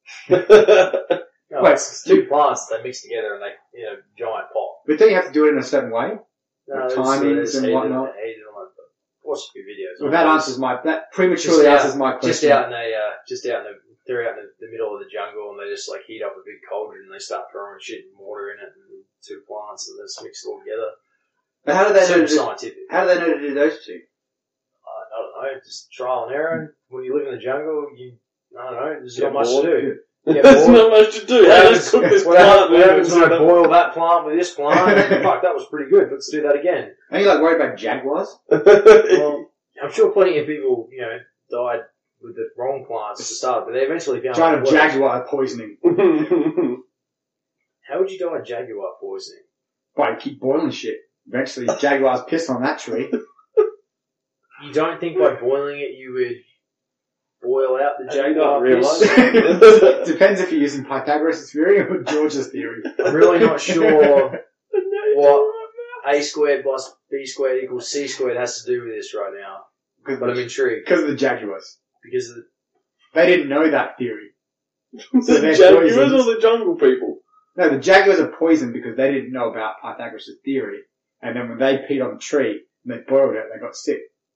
No, Wait, it's it's two plants that they mix together and they, you know, giant pot. But don't you have to do it in a certain way? No, With it's- timings it's and heated- whatnot? heated on it. Watch a few videos. Well, that answers my, that prematurely Just out- answers my question. Just out in the, uh, just out in the, they're out in the, the middle of the jungle and they just like heat up a big cauldron and they start throwing shit and water in it and two plants and just mix it all together. But how do they know Super to do, scientific. how do they know to do those two? Uh, I don't know, just trial and error. When you live in the jungle, you, I don't know, there's Get not much bored. to do. Get There's bored. not much to do. How to cook this What plant? happens, what happens when I Well, boil that plant with this plant? Fuck, that was pretty good. Let's do that again. Are you like worried about jaguars? Well, I'm sure plenty of people, you know, died with the wrong plants to start, but they eventually found Trying it to works. jaguar poisoning. How would you die of jaguar poisoning? But keep boiling shit. Eventually jaguars piss on that tree. You don't think by boiling it you would boil out the Have you jaguar not realised? piss? Depends if you're using Pythagoras' theory or George's theory. I'm really not sure what A squared plus B squared equals C squared has to do with this right now, Because but I'm intrigued because of the jaguars. because of the, They didn't know that theory. So the they're jaguars poisons. or the jungle people? No, the jaguars are poisoned because they didn't know about Pythagoras' theory. And then when they peed on the tree and they boiled it, they got sick.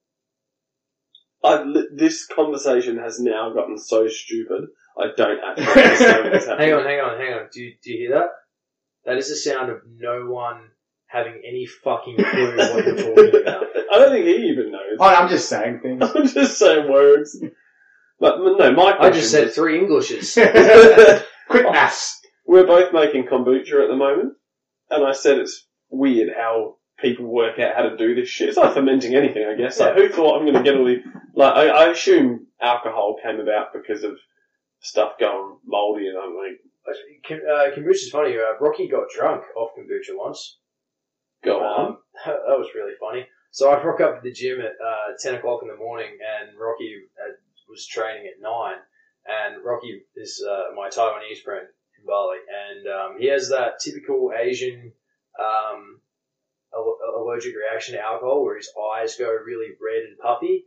I, li- this conversation has now gotten so stupid, I don't actually understand what's happening. Hang on, hang on, hang on. Do you, do you hear that? That is the sound of no one having any fucking clue what you're talking about. I don't think he even knows. Oh, I'm just saying things. I'm just saying words. But no, my question I just said was- three Englishes. Quick maths. we're both making kombucha at the moment, and I said it's weird how people work out how to do this shit. It's like fermenting anything, I guess. Like, who thought I'm going to get all the... Like, I, I assume alcohol came about because of stuff going mouldy, and I'm like, Kom- uh, kombucha's funny. Uh, Rocky got drunk off kombucha once. go on. Um, that was really funny. So I rock up at the gym at uh, ten o'clock in the morning, and Rocky uh, was training at nine. And Rocky is uh, my Taiwanese friend in Bali, and um, he has that typical Asian um, al- allergic reaction to alcohol, where his eyes go really red and puffy.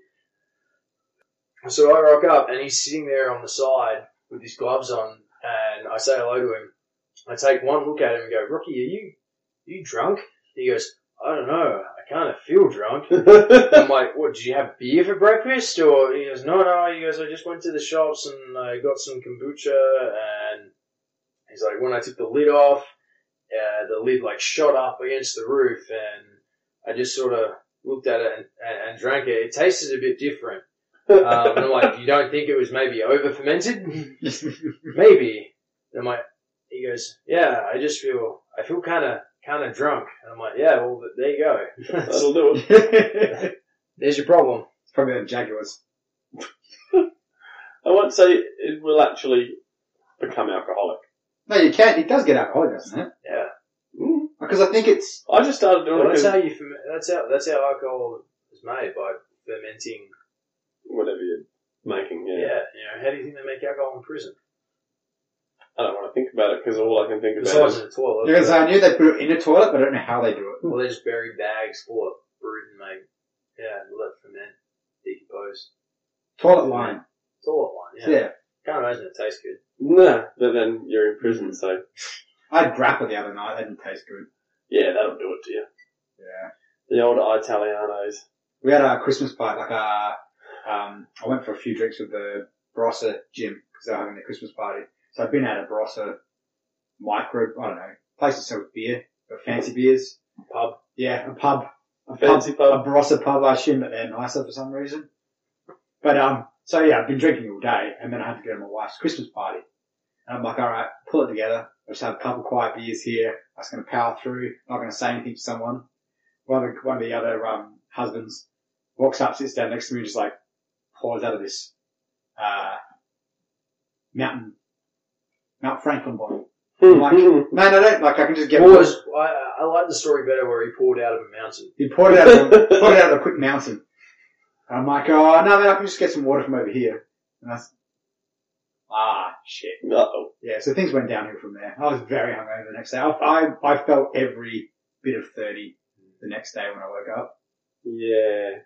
So I rock up, and he's sitting there on the side with his gloves on, and I say hello to him. I take one look at him and go, "Rocky, are you are you drunk?" He goes, "I don't know. I kind of feel drunk." I'm like, "What, did you have beer for breakfast?" Or he goes, "No, no." He goes, "I just went to the shops and I got some kombucha." And he's like, "When I took the lid off, uh, the lid like shot up against the roof, and I just sort of looked at it and, and, and drank it. It tasted a bit different." Um, and I'm like, "You don't think it was maybe over fermented?" "Maybe." And I'm like, he goes, "Yeah, I just feel, I feel kind of, kind of drunk." And I'm like, "Yeah, well, there you go. That'll do it. There's your problem." It's probably the Jaguars. I won't say it will actually become alcoholic. No, you can't. It does get alcoholic, doesn't it? Yeah. Mm. Because I think it's... I just started doing Well, it that's how because you, ferment, that's how, that's how alcohol is made, by fermenting. whatever you're making, Yeah. yeah. You know, how do you think they make alcohol in prison? I don't want to think about it because all I can think about Besides is in the toilet. Because I knew they put it in a toilet, but I don't know how they do it. Well, they just bury bags full of brewed and make, yeah, let it ferment, decompose. Toilet line. Toilet one, yeah. Yeah. Can't imagine it tastes good. nah, but then you're in prison, so I had grappa the other night. That didn't taste good. yeah, that'll do it to you. Yeah. The old Italianos. We had a Christmas party, like a, um, I went for a few drinks with the Barossa gym because they were having their Christmas party. So I've been at a Barossa micro, I don't know, place that sells beer, but fancy beers. Pub. Yeah, a pub. A Fancy pub. A Barossa pub, I assume that they're nicer for some reason. But, um, so yeah, I've been drinking all day and then I had to go to my wife's Christmas party. And I'm like, alright, pull it together. I'll just have a couple quiet beers here. I'm just going to power through. Not going to say anything to someone. One of the, one of the other, um, husbands walks up, sits down next to me and just like pours out of this, uh, mountain, Mount Franklin bottle. I'm like, man, I don't, like, I can just get Well, one. was, I, I like the story better where he poured out of a mountain. He poured it out of a, poured it out of a quick mountain. And I'm like, oh, no, man, I can just get some water from over here. And I was, ah, shit. Uh-oh. Yeah, so things went downhill from there. I was very hungover the next day. I, I, I felt every bit of thirty the next day when I woke up. Yeah.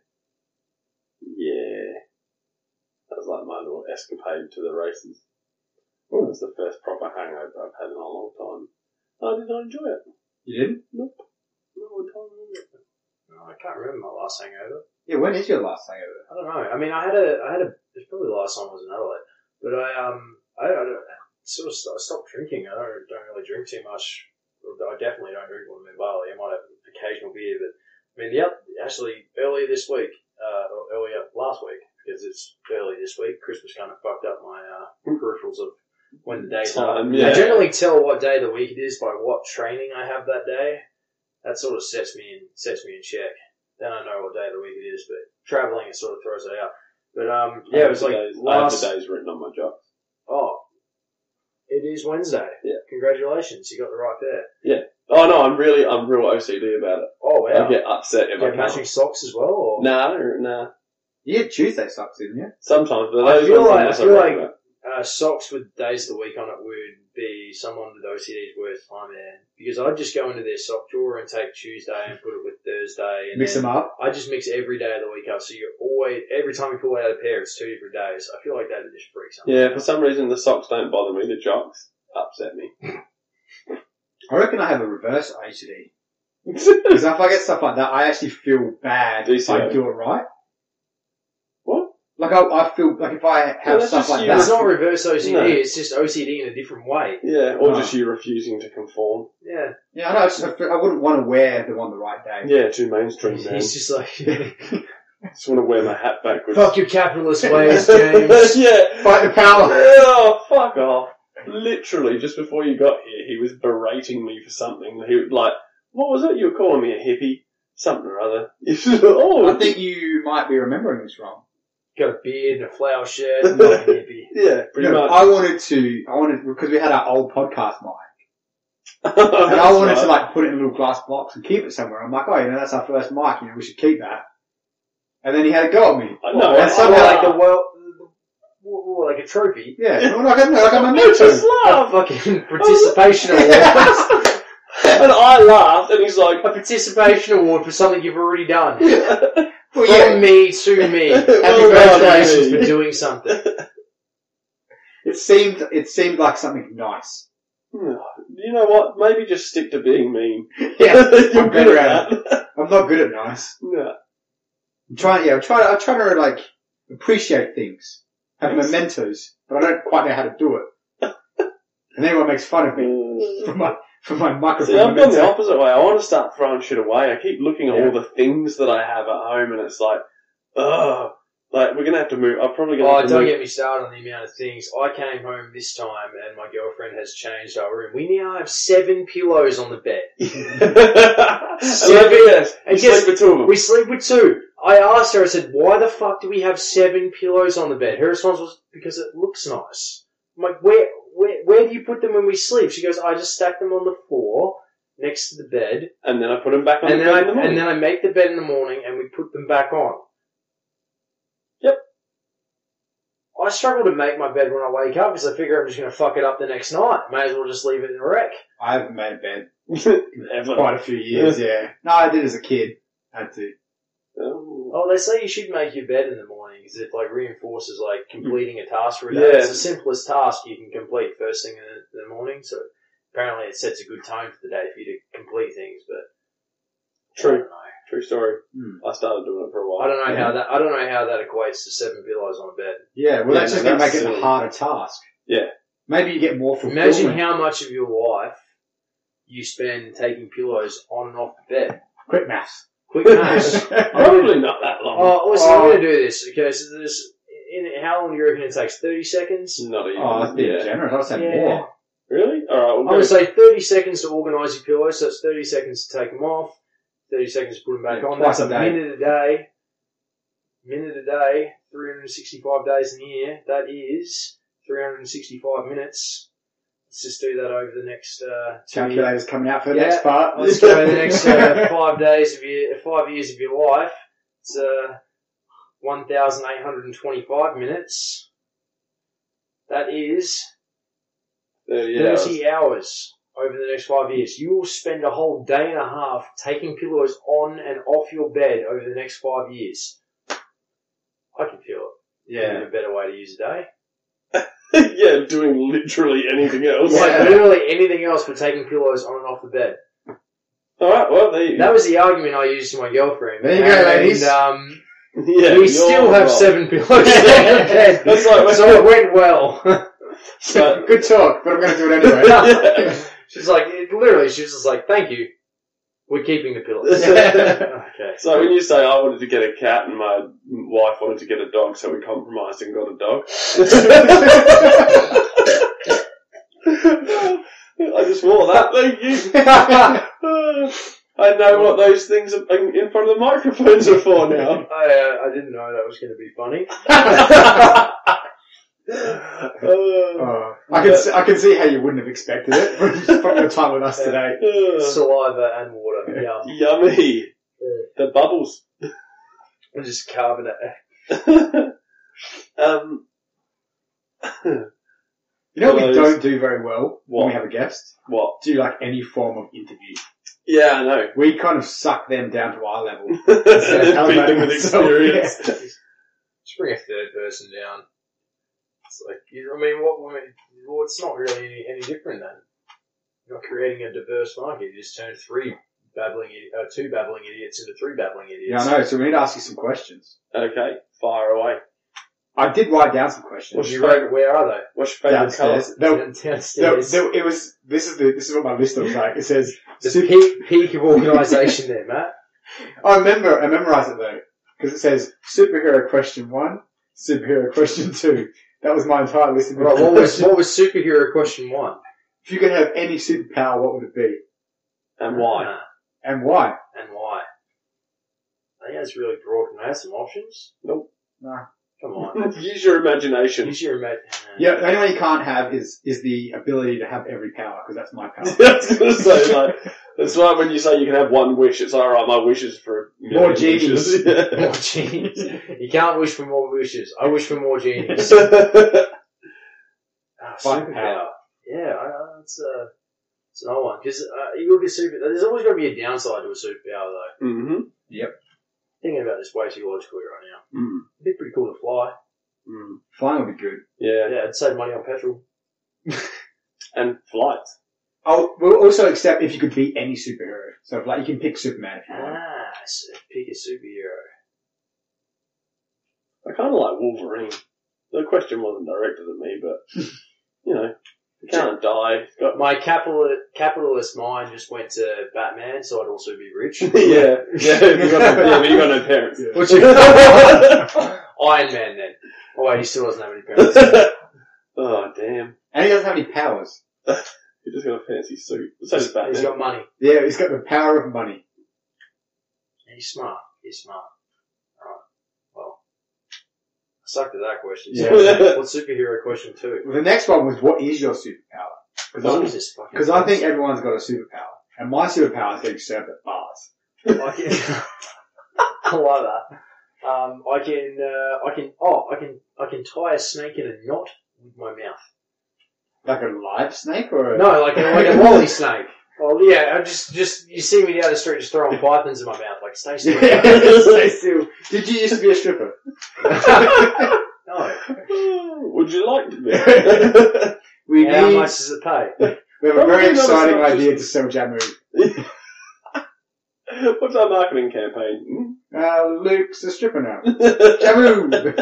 Yeah. That was like my little escapade to the races. That was the first proper hangover I've had in a long time. I did not enjoy it. You didn't? Nope. No, I can't remember it. No, I can't remember my last hangover. Yeah, when is your last hangover? I don't know. I mean, I had a, I had a, it's probably the last time I was in Adelaide, but I, um, I, I don't, sort of st- I stopped drinking. I don't, don't really drink too much. I definitely don't drink when I'm in Bali. I might have an occasional beer, but I mean, the actually earlier this week, uh, or earlier last week, because it's early this week, Christmas kind of fucked up my, uh, peripherals of when the days are. Time, yeah. I generally tell what day of the week it is by what training I have that day. That sort of sets me in, sets me in check. Then I know what day of the week it is, but travelling, it sort of throws it out. But, um, yeah, it was like days, last, I have the days written on my job. oh, it is Wednesday. Yeah. Congratulations, you got the right there. Oh no, I'm really, I'm real O C D about it. Oh, wow. I get upset if Do you I have can't. matching socks as well? Or? Nah, I don't, nah. You had Tuesday socks, didn't you? Sometimes, but I those feel ones like- I'm I also feel right like- about. Uh, socks with days of the week on it would be someone with O C D's worst nightmare. Because I'd just go into their sock drawer and take Tuesday and put it with Thursday. And Mix then them up. I just mix every day of the week up. So you're always, every time you pull out a pair, it's two different days. I feel like that would just freak something Yeah, out. for some reason the socks don't bother me. The jocks upset me. I reckon I have a reverse O C D. Because if I get stuff like that, I actually feel bad D if C O. I do it right. What? Like I, I feel like if I have Well, that's stuff just like you. that, It's not reverse O C D, No. it's just O C D in a different way. Yeah, or Oh. just you refusing to conform. Yeah. yeah, I know. I, just, I feel- I wouldn't want to wear them on the right day. Yeah, too mainstream, man. He's just like, Just want to wear my hat backwards. fuck your capitalist ways, James. yeah. Fight the power. Oh, fuck off. Literally, just before you got here, he was berating me for something. He was like, what was it? You were calling me a hippie? Something or other. oh, I think you might be remembering this wrong. Got a beard and a flower shirt, not a hippie. yeah, pretty No, much. I wanted to, I wanted, because we had our old podcast mic, and and I wanted to like put it in a little glass box and keep it somewhere. I'm like, oh, you know, that's our first mic, you know, we should keep that. And then he had a go at me. I know, and it's somehow, Or like the world, or like a trophy. yeah, well, like, a, like a I memento. just A laughed. fucking participation award. And I laughed, and he's like, A participation award for something you've already done. Well, From yeah, me to me. Happy Well done, congratulations me. for doing something. it seemed, it seemed like something nice. you know what? Maybe just stick to being mean. Yeah, You're I'm good better at at that. I'm not good at nice. No. I'm trying, yeah, I'm trying, I'm trying to like appreciate things, have Yes. mementos, but I don't quite know how to do it. And everyone makes fun of me for my for my microphone. See, I've gone the memento. opposite way. I want to start throwing shit away. I keep looking at Yeah. all the things that I have at home, and it's like, ugh. Like, we're going to have to move. I'm probably going to Oh, have to don't move. get me started on the amount of things. I came home this time and my girlfriend has changed our room. We now have seven pillows on the bed. Seven, yes. And You guess- sleep with two of them. We sleep with two. I asked her, I said, why the fuck do we have seven pillows on the bed? Her response was, because it looks nice. I'm like, where, where, where do you put them when we sleep? She goes, I just stack them on the floor next to the bed. And then I put them back on And the then bed I, in the morning. and then I make the bed in the morning and we put them back on. Yep. I struggle to make my bed when I wake up because I figure I'm just going to fuck it up the next night. May as well just leave it in a wreck. I haven't made a bed Ever. in quite a few years. Yeah, no, I did as a kid. I had to. Oh. Oh, they say you should make your bed in the morning because it like reinforces like completing a task for a day. Yeah. It's the simplest task you can complete first thing in the, in the morning. So apparently it sets a good tone for the day for you to complete things. But I True. don't know. True story. Hmm. I started doing it for a while. I don't know Yeah. how that. I don't know how that equates to seven pillows on a bed. Yeah, well, Yeah, that's no, just going to make that's it a silly. harder task. Yeah. Maybe you get more fulfillment. Imagine how much of your life you spend taking pillows on and off the bed. Quick maths. Quick maths. Probably not that long. Oh, listen, Oh. I'm going to do this. Okay, so this. In how long do you reckon it takes? Thirty seconds. Not even. Oh, that's a bit yeah. generous. I was saying Yeah. more. Really? Alright, I'm we'll going go. to say thirty seconds to organise your pillows, so it's thirty seconds to take them off, thirty seconds to put them back Yeah, on. twice That's a a day. minute a day. Minute a day, three hundred sixty-five days in a year. That is three hundred sixty-five minutes. Let's just do that over the next uh, two years. Calculator's coming out for the Yeah. next part. Let's go the next uh, five days of your five years of your life. It's uh, one thousand eight hundred and twenty-five minutes. That is thirty hours. thirty hours over the next five years. You will spend a whole day and a half taking pillows on and off your bed over the next five years. I can feel it. Yeah. A better way to use a day. Yeah, doing literally anything else. Yeah. Like literally anything else but taking pillows on and off the bed. Alright, well, there you That go. was the argument I used to my girlfriend. There you go, And, ladies. um, Yeah, we you're still have wrong. seven pillows on the bed. That's like So it went well. So, Good talk, but I'm going to do it anyway. yeah. She's like, it, literally, she was just like, thank you. We're keeping the pillows. Okay. So when you say I wanted to get a cat and my wife wanted to get a dog, so we compromised and got a dog. I just wore that, thank you. I know what those things are in front of the microphones are for now. I, uh, I didn't know that was going to be funny. Uh, Oh, I can see, I can see how you wouldn't have expected it from, from your time with us today. uh, Saliva and water. Yum. yummy. The bubbles. I'm just carving it. um, You know what we Those- don't do very well What? when we have a guest? what? Do like any form of interview. Yeah, I know. We kind of suck them down to our level. and then beat them with So, experience. yeah. Just bring a third person down. It's like, you know, I mean, what, I mean, well, it's not really any, any different then. You're not creating a diverse market. You just turn three babbling, idi- uh, two babbling idiots into three babbling Yeah, idiots. I know. So we need to ask you some questions. Okay, fire away. I did write down some questions. What's You your wrote, favourite, where are they? what's your favourite colour? Downstairs. There, Downstairs. there, there, it was, this is the, this is what my list looks like. It says, The super, peak, peak of organisation there, Matt. I remember, I memorised it though, because it says superhero question one, superhero question two. That was my entire list of Right, what was, what was superhero question one? If you could have any superpower, what would it be? And why? Uh, And why? and why? I think that's really broad. Can I have some options? Nope. Nah. Come on. Use your imagination. Use your imagination. Yeah, the only one you can't have is, is the ability to have every power, because that's my power. I was going to say, like, it's like when you say you can have one wish, it's like, alright, my wish is for a More million genies. wishes. Yeah. More genies. You can't wish for more wishes. I wish for more genies. Ah, Fuck superpower. Yeah, I, I, it's, uh, it's another one. Because uh, you look at super. There's always going to be a downside to a superpower, though. mm-hmm. Thinking about this way too logically right now. Mm. It'd be pretty cool to fly. Mm. Flying would be good. Yeah. Yeah, it'd save money on petrol. And flights. Oh, we'll also accept if you could be any superhero. So, like, you can pick Superman if you want. Ah, so pick a superhero. I kind of like Wolverine. The question wasn't directed at me, but, you know, he can't die. He's got My capital, capitalist mind just went to Batman, so I'd also be rich. yeah, yeah, you got no, yeah, but you got no parents. Yeah. What's your Iron Man then? Oh wait, he still doesn't have any parents. Oh, damn. And he doesn't have any powers. He just got a fancy suit. So does He's Batman. got money. Yeah, he's got the power of money. He's smart. He's smart. Alright. Well, I sucked at that question. Yeah. What superhero question two? Well, the next one was, what is your superpower? What Because is this fucking? Because I think everyone's got a superpower. And my superpower is getting served at bars. I can. I like that. Um, I can. Uh, I can. Oh, I can. I can tie a snake in a knot with my mouth. Like a live snake or a... No, like a, like a wally snake. Well, yeah, I just, just, you see me down the street just throwing pythons in my mouth, like, stay still. Stay still. Did you used to be a stripper? No. Would you like to be? We How need... much does it pay? We have a Probably very not as exciting much idea as- to sell Jamu. What's our marketing campaign? Uh, Luke's a stripper now. Hmm? Jamu!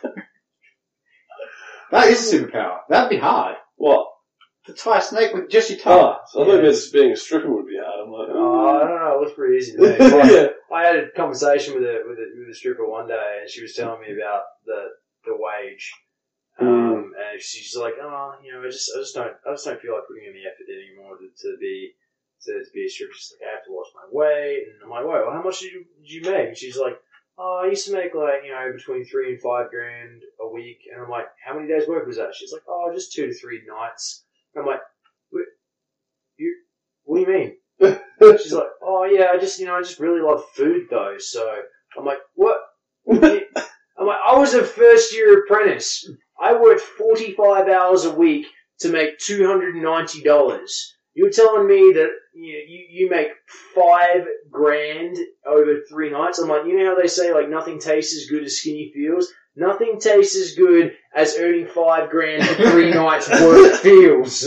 That is a superpower. That'd be hard. What? To tie a snake with just your tongue. Oh, so I thought this being a stripper would be hard. I'm like, Oh, I don't know, it looks pretty easy to me. yeah. I had a conversation with a, with a, with a stripper one day and she was telling me about the, the wage. Um, and she's like, oh, you know, I just, I just don't, I just don't feel like putting in the effort anymore to, to be, to, to be a stripper. She's like, I have to watch my weight. And I'm like, wait, well, how much did you, did you make? And she's like, oh, I used to make like, you know, between three and five grand a week. And I'm like, how many days work was that? She's like, oh, just two to three nights. And I'm like, what, you, what do you mean? She's like, oh yeah, I just, you know, I just really love food though. So I'm like, what? I'm like, I was a first year apprentice. I worked forty-five hours a week to make two hundred ninety dollars. You're telling me that you, you you make five grand over three nights? I'm like, you know how they say like nothing tastes as good as skinny feels? Nothing tastes as good as earning five grand for three nights work feels.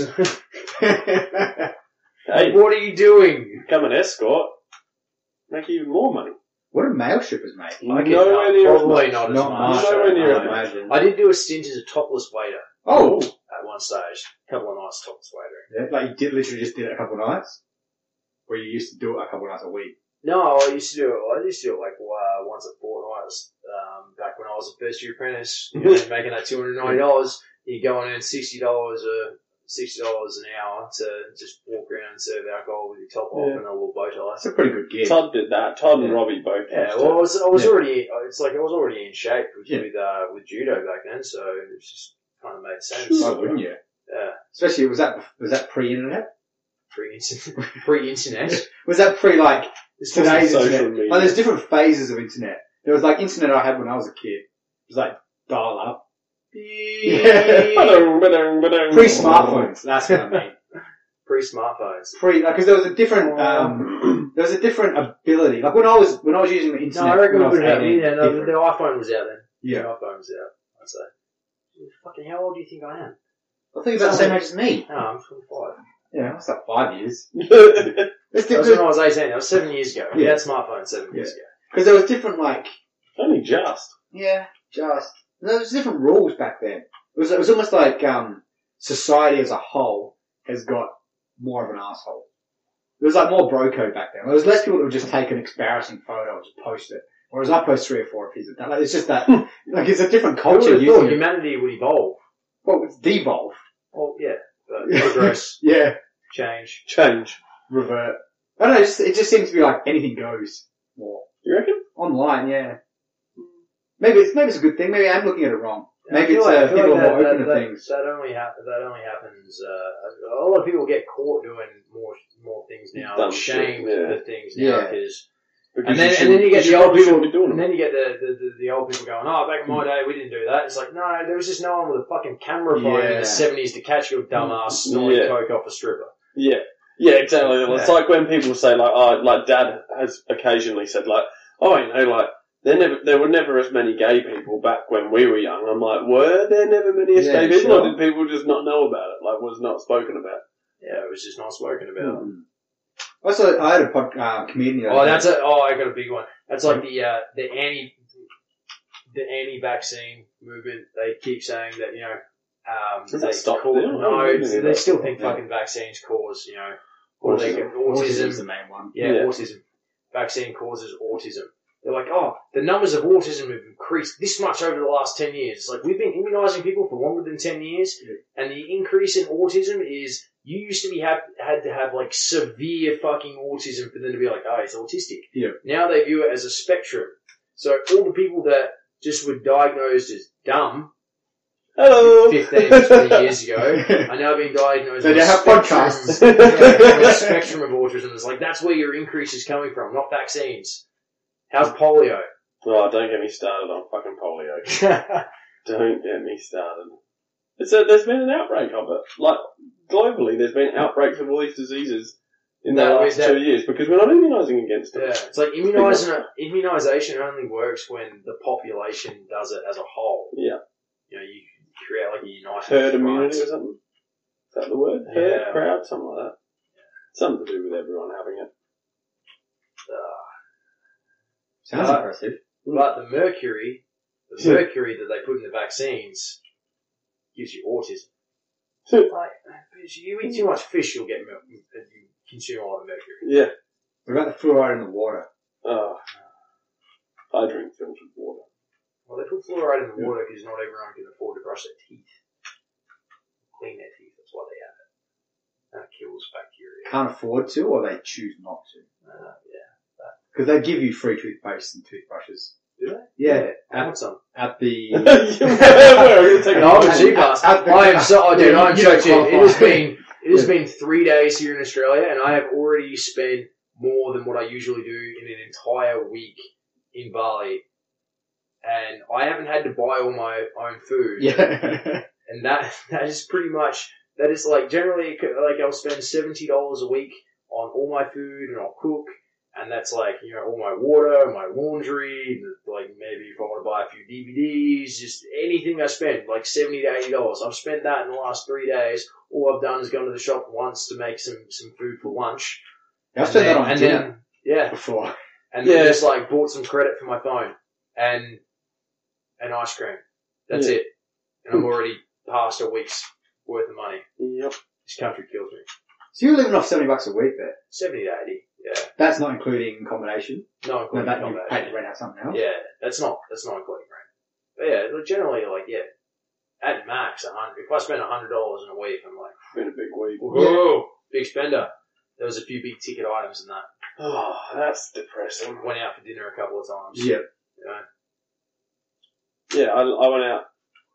Hey, What are you doing? become an escort, make even more money. What do male strippers make? I get Nowhere no- near as probably much. not as Not much. much. Nowhere near I as much. imagine. I did do a stint as a topless waiter Oh! at one stage. A couple of nights topless waiter. Yeah, like you did literally just did it a couple of nights? Or you used to do it a couple of nights a week? No, I used to do it. I used to do it like uh, once a fortnight. Um, back when I was a first year apprentice, you know, making that two hundred ninety dollars, you go and earn sixty dollars a sixty dollars an hour to just walk around and serve alcohol with your top off Yeah. and a little bow tie. That's a pretty good gig. Todd did that. Todd and Yeah. Robbie both. Yeah, used well, I to. was, I was Yeah. already, it's like I was already in shape with, Yeah. with, uh, with judo back then, so it was just kind of made sense. Why wouldn't you? Yeah. Especially, was that, was that pre-internet? Pre-internet. Pre-internet. Was that pre, like, This today's social internet? media. Like, there's different phases of internet. There was, like, internet I had when I was a kid. It was, like, dial-up. Yeah. Ba-dum, ba-dum, ba-dum. Pre-smartphones, that's what I mean. Pre-smartphones. Pre, like, cause there was a different, um, there was a different ability. Like, when I was, when I was using the internet. No, I reckon when we I was would have. eighteen, Yeah, no, the, different. the iPhone was out then. Yeah. The iPhone was out, I'd say. Fucking, how old do you think I am? I think it's about the same age as me. No, I'm twenty-five. Yeah, that's like five years. There's That was when different, I was eighteen. That was seven years ago. We Yeah. had smartphones seven years ago. cause there was different, like, Only just. yeah, just. There was different rules back then. It was, it was almost like, um, society as a whole has got more of an asshole. There was like more bro code back then. There was less people that would just take an embarrassing photo and just post it. Whereas I post three or four of his a day. Like, it's just that, like, it's a different Who culture. would have thought using it. humanity would evolve? Well, it's devolved. Well, yeah. But progress, Yeah. change. Change. Revert. I don't know, it just, it just seems to be like anything goes more. You reckon? Online, yeah. Maybe it's, maybe it's a good thing. Maybe I'm looking at it wrong. I Maybe feel it's, like- I uh, feel people like are more that, open that, to that, things. That only hap- That only happens. Uh, a lot of people get caught doing more more things now. Dumb Shamed shit, yeah. for things now Yeah. because. Because And then, you and then you get because the old probably people, shouldn't be doing and them. then you get the, the, the, the old people going, oh, back in my day we didn't do that. It's like, no, there was just no one with a fucking camera phone in Yeah. the seventies to catch your dumbass snorting Yeah. coke off a stripper. Yeah. Yeah, exactly. It's Yeah. like when people say, like, oh, like Dad has occasionally said, like, oh, you know, like, there never, there were never as many gay people back when we were young. I'm like, were there never many as Yeah, gay people, sure. or did people just not know about it? Like, was not spoken about? Yeah, it was just not spoken about. Mm. Also, I had a pod, uh, comedian. the other Oh, day. that's a, oh, I got a big one. That's like the, uh, the anti, the anti-vaccine movement. They keep saying that, you know, um, Has they that stopped call, now? I no, haven't heard it's- any of they that. still think Yeah. fucking vaccines cause, you know, or they Autism. can, autism. Autism's the main one. Yeah, Yeah. autism. Vaccine causes autism. They're like, oh, the numbers of autism have increased this much over the last ten years. It's like, we've been immunising people for longer than ten years, Yeah. and the increase in autism is, you used to be have, had to have like severe fucking autism for them to be like, oh, he's autistic. Yeah. Now they view it as a spectrum. So all the people that just were diagnosed as dumb Hello! fifteen, twenty years ago are now being diagnosed So with they a have spectrum, podcasts. yeah, with a spectrum of autism. It's like, that's where your increase is coming from, not vaccines. How's polio? Oh, don't get me started on fucking polio. Don't get me started. It's a, there's been an outbreak of it. Like, globally, there's been outbreaks of all these diseases in the No, last that- two years because we're not immunising against them. Yeah, it's like immunising, immunisation only works when the population does it as a whole. Yeah. You know, you create like a united Herd front. immunity or something? Is that the word? Herd, Yeah. crowd, something like that. Something to do with everyone having it. Uh, Sounds Uh, impressive. but the mercury, the Yeah. mercury that they put in the vaccines gives you autism. Yeah. Like, if you eat too much fish, you'll get milk. You consume a lot of mercury. Yeah. What about the fluoride in the water? Oh. I drink filtered water. Well, they put fluoride in the water because not everyone can afford to brush their teeth. Clean their teeth, that's why they have it. And it kills bacteria. Can't afford to, or they choose not to? Uh, yeah. Because they give you free toothpaste and toothbrushes. Do they? Yeah. I At, want some. at the... Where are you taking No, a it's cheap ass. at the- I am so, oh, dude, Yeah, I'm you so don't cheap. It qualify. has been, it has been three days here in Australia, and I have already spent more than what I usually do in an entire week in Bali. And I haven't had to buy all my own food. Yeah. And that, that is pretty much, that is like, generally, like, I'll spend seventy dollars a week on all my food, and I'll cook, and that's like, you know, all my water, my laundry, like, maybe if I want to buy a few D V Ds, just anything I spend, like seventy to eighty dollars. I've spent that in the last three days. All I've done is gone to the shop once to make some, some food for lunch. I've spent that on and dinner then, yeah, before. and Yeah. then just like bought some credit for my phone and and ice cream. That's Yeah. it. And I'm already past a week's worth of money. Yep. This country kills me. So you're living off seventy bucks a week there. seventy to eighty. Yeah. That's not including accommodation. No No, including that you accommodation. pay to rent out something else. Yeah, that's not that's not including rent. But yeah, like, generally, like, yeah, at max a hundred. If I spend a hundred dollars in a week, I'm like, Been a big week. whoa, big spender. There was a few big ticket items in that. Oh, that's depressing. Went out for dinner a couple of times. Yeah. You know? Yeah, I, I went out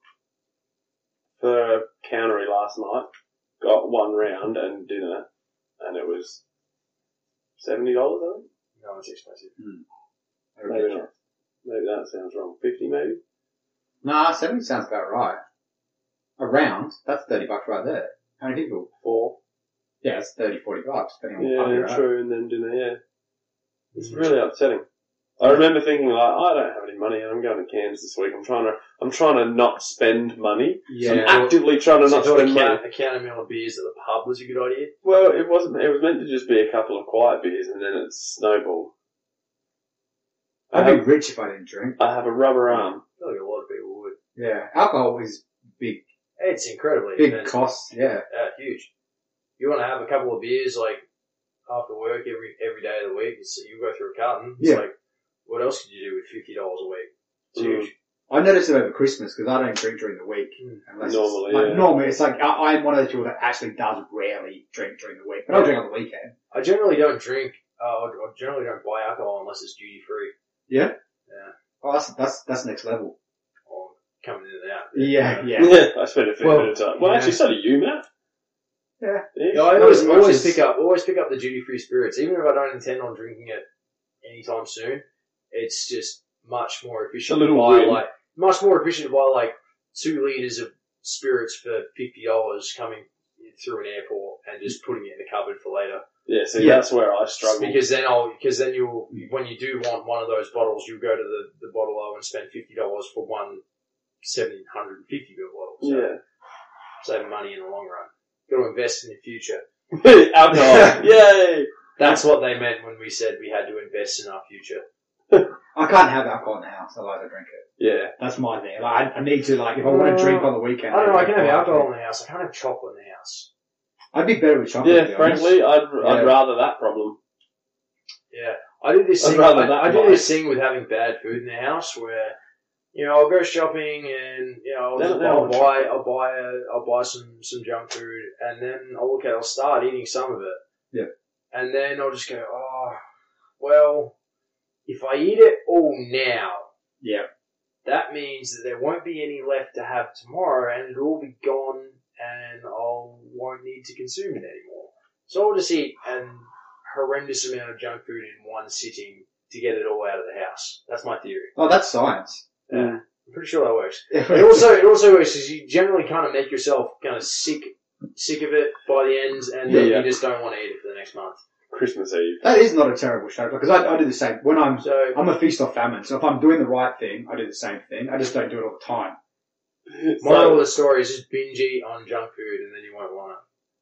for a countery last night, got one round and dinner, and it was seventy dollars, I think? No, it's expensive. Maybe not. Maybe that sounds wrong. fifty maybe? Nah, seventy sounds about right. A round, that's thirty bucks right there. How many people? Four. Yeah, it's thirty, forty bucks, depending on what pub Yeah, you're at. true, and then dinner, yeah. It's really upsetting. I remember thinking, like, I don't have any money and I'm going to Cairns this week. I'm trying to, I'm trying to not spend money. Yeah. I'm actively trying to So not I thought spend a money. can, a can of meal of beers at the pub was a good idea. Well, it wasn't, it was meant to just be a couple of quiet beers and then it snowballed. I I'd be have, rich if I didn't drink. I have a rubber arm. I feel like a lot of people would. Yeah. Alcohol is big, It's incredibly big expensive. costs. Yeah. Yeah, huge. You want to have a couple of beers like after work every every day of the week. So you go through a carton. It's Yeah. like, what else could you do with fifty dollars a week? It's Mm. huge. I notice it over Christmas because I don't drink during the week. Mm. Unless Normally, it's, like, yeah. normally it's like I, I'm one of those people that actually does rarely drink during the week, but I'll drink on the weekend. I generally don't drink. Uh, I generally don't buy alcohol unless it's duty free Yeah. Yeah. Oh, that's that's that's next level. or coming in and out. Yeah, yeah. Yeah, I spend a fair Well, bit of time. Well, yeah. actually, so do you, Matt. Yeah. Yeah, I Not always, as much always as- pick up, always pick up the duty free spirits, even if I don't intend on drinking it anytime soon. It's just much more efficient A little to buy win. like much more efficient to buy like two liters of spirits for fifty dollars coming through an airport and just putting it in the cupboard for later. Yeah, see, Yeah. that's where I struggle. Because then I'll, because then you'll, when you do want one of those bottles, you'll go to the, the bottle O and spend fifty dollars for one seven hundred fifty ml bottle. So Yeah. save money in the long run. Got to invest in the future. Alcohol. Yay! That's what they meant when we said we had to invest in our future. I can't have alcohol in the house, otherwise I drink it. Yeah. That's my thing. Like, I, I need to, like, if I want to drink on the weekend. I don't know, I can have buy alcohol in the house. I can't have chocolate in the house. I'd be better with chocolate. to Yeah, be honest. frankly, I'd, Yeah. I'd rather that problem. Yeah. I do this I'd thing, rather I, that I do wine. this thing with having bad food in the house where, you know, I'll go shopping and, you know, I'll, Then- just, then I'll I'll buy, I'll buy, a, I'll buy some, some junk food and then I'll look at it, I'll start eating some of it. Yeah. And then I'll just go, oh, well, if I eat it all now, Yeah. that means that there won't be any left to have tomorrow and it'll all be gone and I won't need to consume it anymore. So I'll just eat an horrendous amount of junk food in one sitting to get it all out of the house. That's my theory. Oh, that's science. Yeah. Mm. I'm pretty sure that works. It also, it also works because you generally kind of make yourself kind of sick, sick of it by the end and then Yeah, yeah. you just don't want to eat it for the next month. Christmas Eve. That is not a terrible strategy because I, I do the same. When I'm, So, I'm a feast or famine, so if I'm doing the right thing, I do the same thing. I just don't do it all the time. moral of So, the story is just binge eat on junk food and then you won't want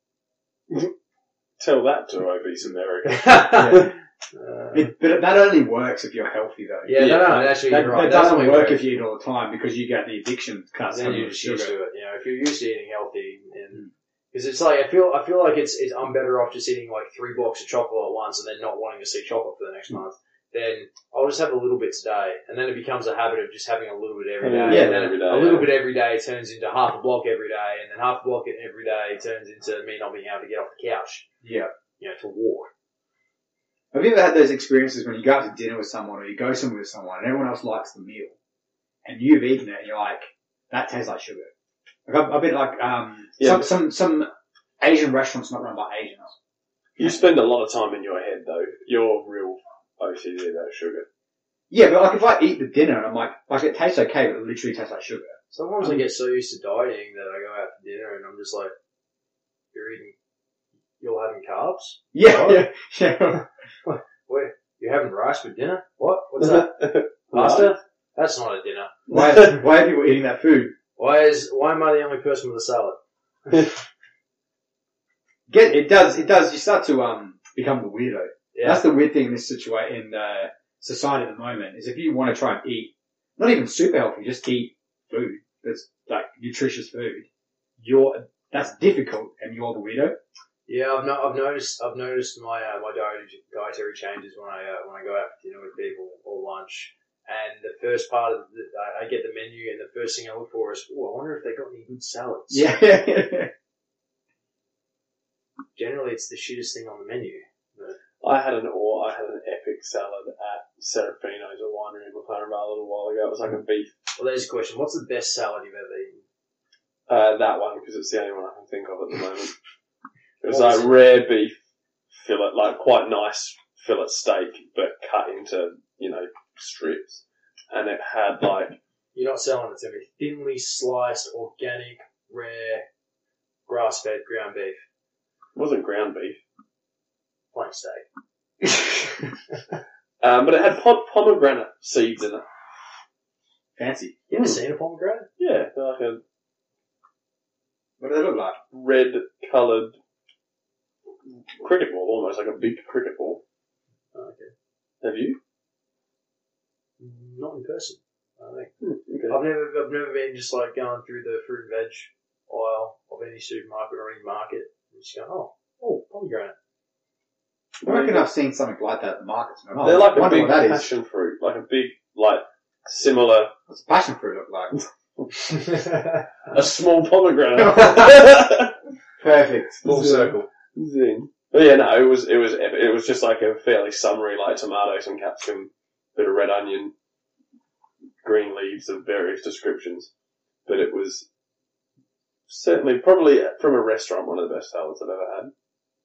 tell that to obese America. it. Yeah. Uh, It, but that only works if you're healthy though. yeah, Yeah, no, no, actually, That, you're right. that That's doesn't only work works. if you eat all the time because you get the addiction cuts. Then from you're the just sugar. used to it. You know, if you're used to eating healthy, and because it's like I feel, I feel like it's, it's, I'm better off just eating like three blocks of chocolate at once and then not wanting to see chocolate for the next month. Then I'll just have a little bit today, and then it becomes a habit of just having a little bit every day. Yeah, and then every day, a little yeah. bit every day turns into half a block every day, and then half a block every day turns into me not being able to get off the couch, Yeah. you know, to walk. Have you ever had those experiences when you go out to dinner with someone or you go somewhere with someone and everyone else likes the meal and you've eaten it and you're like, that tastes like sugar? Like I've, I've been like, um, Yeah. some, some, some Asian restaurants not run by Asians. You spend a lot of time in your head, though. You're real O C D about sugar. Yeah, but like if I eat the dinner and I'm like, like it tastes okay, but it literally tastes like sugar. Sometimes I get so used to dieting that I go out for dinner and I'm just like, you're eating, you're having carbs? Yeah, What? yeah, yeah. Wait, you're having rice for dinner? What? What's that? Pasta? That's not a dinner. Why, why are people eating that food? Why is, why am I the only person with a salad? Get, it does, it does, you start to, um, become the weirdo. Yeah. That's the weird thing in this situation, in, uh, society at the moment, is if you want to try and eat, not even super healthy, just eat food that's like nutritious food, you're, that's difficult and you're the weirdo. Yeah, I've, no, I've noticed, I've noticed my, uh, my dietary, dietary changes when I, uh, when I go out for dinner with people or lunch. And the first part of the, I, I get the menu and the first thing I look for is, oh, I wonder if they got any good salads. Yeah. Generally, it's the shittest thing on the menu. I had an or I had an epic salad at Serafino's, a winery in McLaren Vale a little while ago. It was like a beef, Well, there's a question. What's the best salad you've ever eaten? uh, that one, because it's the only one I can think of at the moment. It was What like was it? rare beef fillet, like quite nice fillet steak, but cut into, you know, strips. And it had like, You're not selling it to me. Thinly sliced, organic, rare, grass-fed ground beef. it wasn't ground beef. Plain steak. Um, but it had pom- pomegranate seeds in it. Fancy. You ever seen a pomegranate? Yeah, they're like a What do they look like? red coloured cricket ball, almost like a big cricket ball. Oh, okay. Have you? Not in person. I think. Okay. I've never, I've never been just like going through the fruit and veg aisle of any supermarket or any market and just going, oh, oh, pomegranate. I reckon I've seen something like that at the markets. Man. Oh, They're like I a wonder big what that is. passion fruit, like a big, like, similar, What's a passion fruit look like? a small pomegranate. Perfect. Full circle. Zing. But yeah, no, it was, it was, it was just like a fairly summary, like tomato, some capsicum, bit of red onion, green leaves of various descriptions. But it was certainly, probably from a restaurant, one of the best salads I've ever had.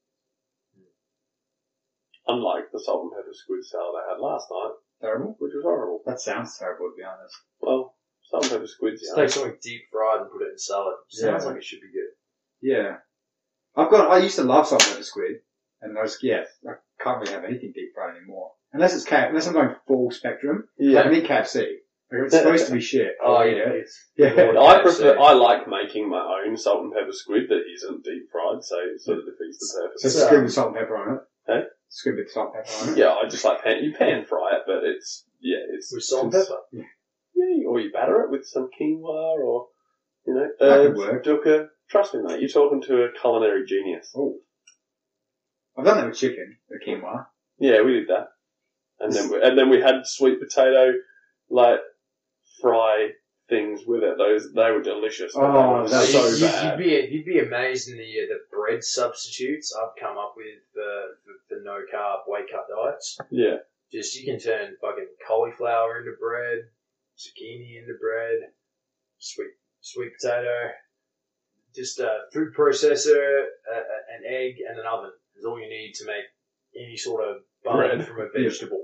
Unlike the salt and pepper squid salad I had last night, Terrible. which was horrible. That sounds terrible, to be honest. Well, salt and pepper squid's Just yeah. take something deep fried and put it in salad. Sounds Yeah. like it should be good. Yeah. I've got, I used to love salt and pepper squid, and I was, yeah, I can't really have anything deep fried anymore. Unless it's K, unless I'm going full spectrum. Yeah. I need K F C. Like, if it's supposed to be shit. Oh, I'll yeah. eat it. It's, Yeah. Lord I K F C. prefer, I like making my own salt and pepper squid that isn't deep fried, so it sort of defeats the So purpose. it's Yeah. squid with salt and pepper on it. Hey? Squid with salt and pepper on it. Yeah, I just like pan, you pan fry it, but it's, yeah, it's, With salt and it's- pepper. Yeah, or you batter it with some quinoa or, you know, That could herbs, work. dukkha. Trust me, mate, you're talking to a culinary genius. Oh. I've done that with chicken, the quinoa. Yeah, we did that. And then we, and then we had sweet potato, like, fry things with it. Those, they were delicious. but Oh, they were that's so you'd, you'd bad. be you'd be amazed in the uh, the bread substitutes I've come up with uh, the, the no carb weight cut diets. Yeah. Just you can turn fucking cauliflower into bread, zucchini into bread, sweet sweet potato, just a food processor, a, a, an egg, and an oven is all you need to make any sort of bun Bread. from a vegetable.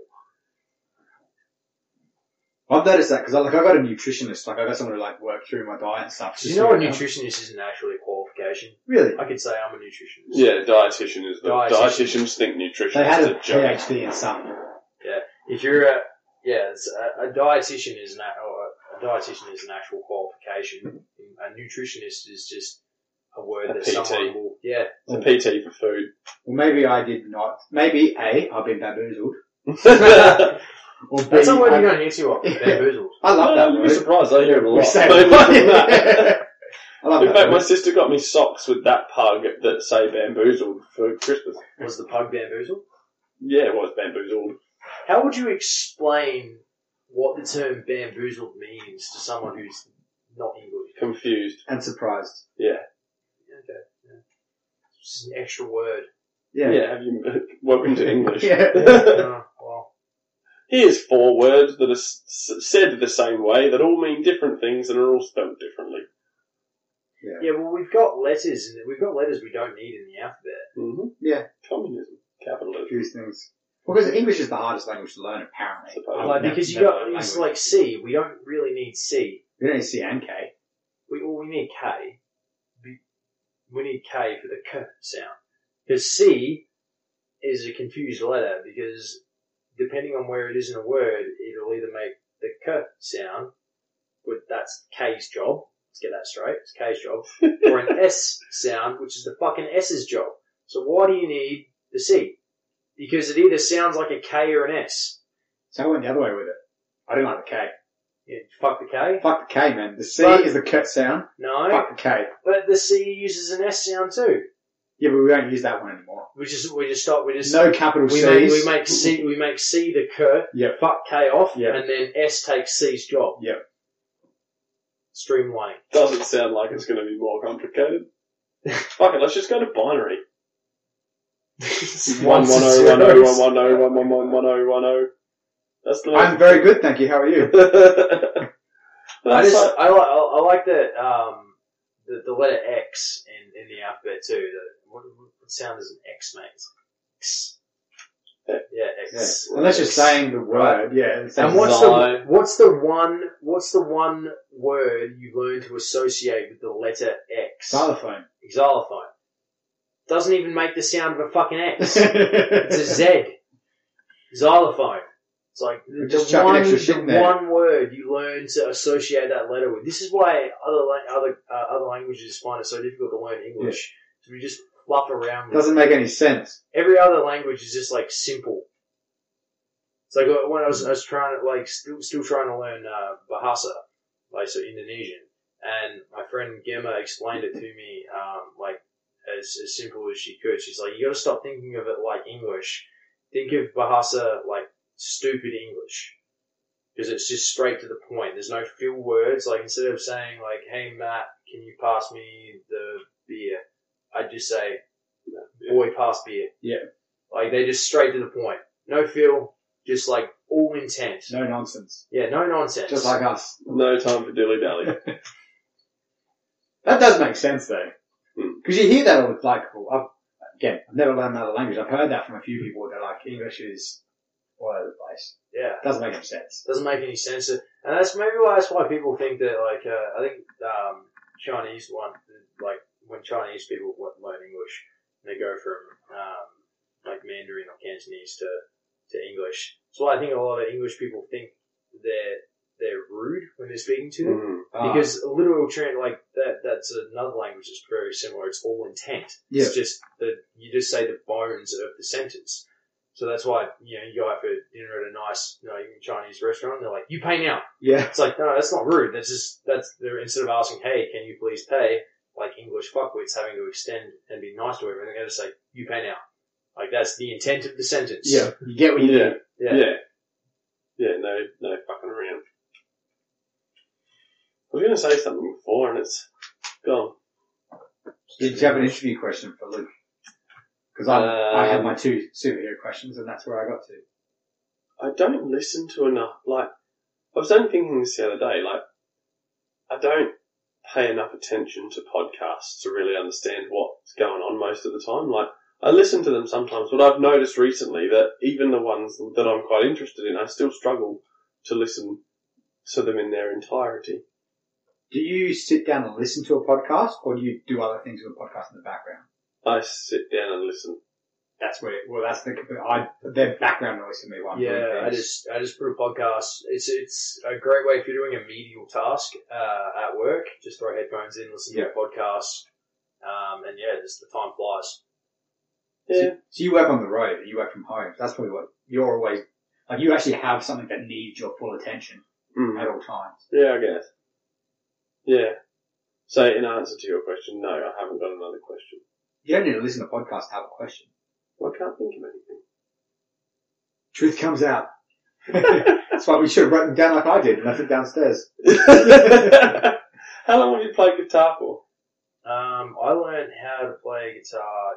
I've noticed that because I, like, I got a nutritionist, like I got someone to like work through my diet and stuff. Do you know a nutritionist isn't actually a qualification? Really? I could say I'm a nutritionist. Yeah, dietitian is the, Dietitian. dietitians think nutrition They had is a a joke. PhD in something. If you're a yeah, it's a, a dietitian is an or a dietitian is an actual qualification. A nutritionist is just a word A that P T. someone will yeah. It's a P T for food. Well, maybe I did not. Maybe A, I've been bamboozled. Or B, That's a word I- you don't hear too often. Bamboozled. I love that You'd be word. surprised, I hear it a We lot. say Maybe from that. I love In that fact, my word. sister got me socks with that pug that say bamboozled for Christmas. Was the pug bamboozled? Yeah, it was bamboozled. How would you explain what the term bamboozled means to someone who's not English? Confused. And surprised. Yeah. Okay. Yeah. It's just an extra word. Yeah. Yeah, have you, welcome to English. Yeah. Oh, well, Here's four words that are s- s- said the same way that all mean different things and are all spelled differently. yeah, well, we've got letters, and we've got letters we don't need in the alphabet. Mm-hmm. Yeah. Communism. Capitalism. Confuse things. Well, because English is the hardest language to learn, apparently. Suppose. I've Like, never- because you never got, learned it's language. like C, we don't really need C. We don't need C and K. We, well, we need K. We, we need K for the K sound. Because C is a confused letter, because depending on where it is in a word, it'll either make the K sound, but that's K's job. Let's get that straight. It's K's job. Or an S sound, which is the fucking S's job. So why do you need the C? Because it either sounds like a K or an S. So I went the other way with it. I didn't like the K. Yeah, fuck the K? Fuck the K, man. The C But- is the cut sound. No. Fuck the K. But the C uses an S sound too. Yeah, but we don't use that one anymore. We just, we just stop, we just, No capital we C's. make, we make C, we make C the K, Yep. fuck K off, Yep. and then S takes C's job. Yep. Streamlining. Doesn't sound like it's going to be more complicated. Fuck it, let's just go to binary. One one oh one oh one one oh one one one one oh one oh. That's the. I'm very good, thank you. How are you? I That's just, like, I like, I like that, um, the, the letter X in, in the alphabet too. The, what, what sound does an X make? X. Yeah, Yeah. X. Unless you're saying the word, yeah. It's And saying what's Xylo. the what's the one what's the one word you learn to associate with the letter X? xylophone. Xylophone. Doesn't even make the sound of a fucking X. It's a Z. Xylophone. It's like the, We're just the chucking one extra shit the in there. one word you learn to associate that letter with. This is why other la- other uh, other languages find it so difficult to learn English. So we just fluff around with Doesn't make any sense. every other language is just like simple. It's like uh, when I was I was trying to like still still trying to learn uh, Bahasa, like so Indonesian, and my friend Gemma explained it to me um, like as as simple as she could. She's like, you got to stop thinking of it like English. Think of Bahasa like stupid English. Because it's just straight to the point. There's no fill words. Like, instead of saying, like, hey, Matt, can you pass me the beer? I'd just say, boy, pass beer. Yeah. Like, they're just straight to the point. No fill, just, like, all intent. No nonsense. Yeah, no nonsense. Just like us. No time for dilly-dally. That does make sense, though. Hmm. Because you hear that all, like, I've, again, I've never learned another language. I've heard that from a few people that, like, English is all over the place. Yeah. Doesn't make any sense. Doesn't make any sense. And that's maybe why, that's why people think that, like, uh, I think, um, Chinese one, like, when Chinese people learn English, they go from, um, like Mandarin or Cantonese to, to English. So I think a lot of English people think they're, they're rude when they're speaking to them. Mm. Ah. Because a literal trend, like, that, that's another language that's very similar. It's all intent. Yeah. It's just that you just say the bones of the sentence. So that's why, you know, you go out for dinner at a nice, you know, Chinese restaurant, and they're like, you pay now. Yeah. It's like, no, that's not rude. That's just, that's, they're, instead of asking, hey, can you please pay, like English fuckwits having to extend and be nice to everyone, they're going to say, you pay now. Like, that's the intent of the sentence. Yeah. You get what you Yeah. do. Yeah. Yeah. Yeah, no, no fucking around. I was going to say something before and it's gone. Did you have an interview question for Luke? Because I, Um, I had my two superhero questions and that's where I got to. I don't listen to enough, like, I was only thinking this the other day, like, I don't pay enough attention to podcasts to really understand what's going on most of the time. Like, I listen to them sometimes, but I've noticed recently that even the ones that I'm quite interested in, I still struggle to listen to them in their entirety. Do you sit down and listen to a podcast or do you do other things with a podcast in the background? I sit down and listen. That's where, well, that's the, I, their background noise to me. One Yeah, I just, I just put a podcast. It's, it's a great way if you're doing a medial task, uh, at work. Just throw headphones in, listen Yeah. to a podcast. Um, and yeah, just the time flies. Yeah. So, so you work on the road, you work from home. That's probably what you're always, like you actually have something that needs your full attention Mm. at all times. Yeah, I guess. Yeah. So in answer to your question, no, I haven't got another question. You don't need to listen to podcasts to have a question. Well, I can't think of anything. Truth comes out. That's why we should have written down like I did and left it downstairs. How long have you played guitar for? Um, I learned how to play guitar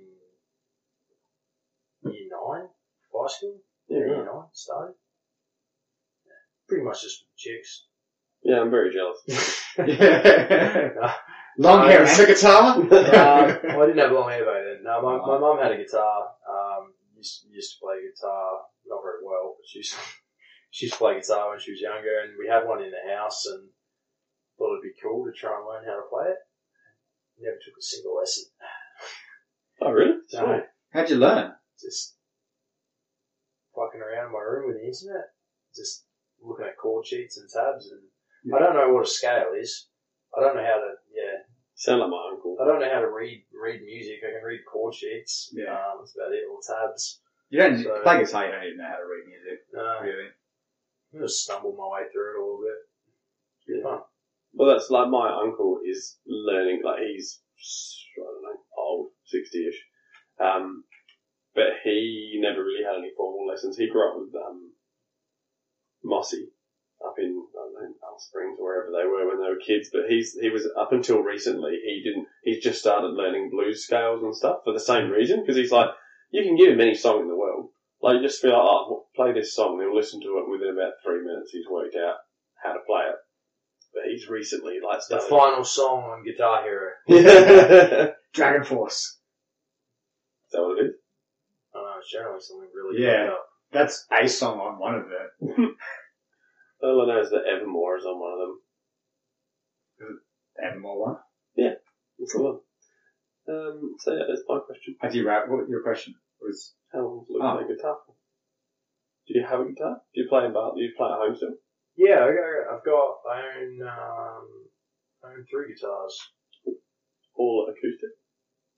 in year nine, high school. Yeah, Year right. nine, started. Yeah, pretty much just chicks. Yeah, I'm very jealous. No, Long hair and a guitar? uh, I didn't have long hair back then. No, my, my mum had a guitar. Um, used, used to play guitar, not very well, but she used, she used to play guitar when she was younger, and we had one in the house, and thought it'd be cool to try and learn how to play it. Never took a single lesson. Oh, really? No, How'd you learn? just fucking around in my room with the internet, just looking at chord sheets and tabs, and I don't know what a scale is. I don't know how to, yeah, Sound like my uncle. I don't know how to read read music. I can read chord sheets. Yeah. Um, that's about it. Or tabs. You don't, So- to play guitar, you don't even know how to read music, No, really. I just stumbled my way through it a little bit. It's good fun. Well, that's like my uncle is learning, like he's, I don't know, old, sixty-ish. Um, but he never really had any formal lessons. He grew up with, um, Mossy up in, I don't know, Alice Springs or wherever they were when they were kids. But he's, he was, up until recently, he didn't, he's just started learning blues scales and stuff for the same reason. Because he's like, you can give him any song in the world. Like, you just feel like, oh, play this song. And he'll listen to it within about three minutes. He's worked out how to play it. But he's recently, like, The started. final song on Guitar Hero. Is Dragon Force. that what it is? I don't know, it's generally something really Yeah. fucked up. That's a song on one of them. All I know is that Evermore is on one of them. Evermore one. That's the one. Um, so yeah, that's my question. How do you rap? What your question was? How long do you Oh. play guitar for? Do you have a guitar? Do you play in bar? Do you play at home still? Yeah, I got, I've got, I own, um, I own three guitars. All acoustic?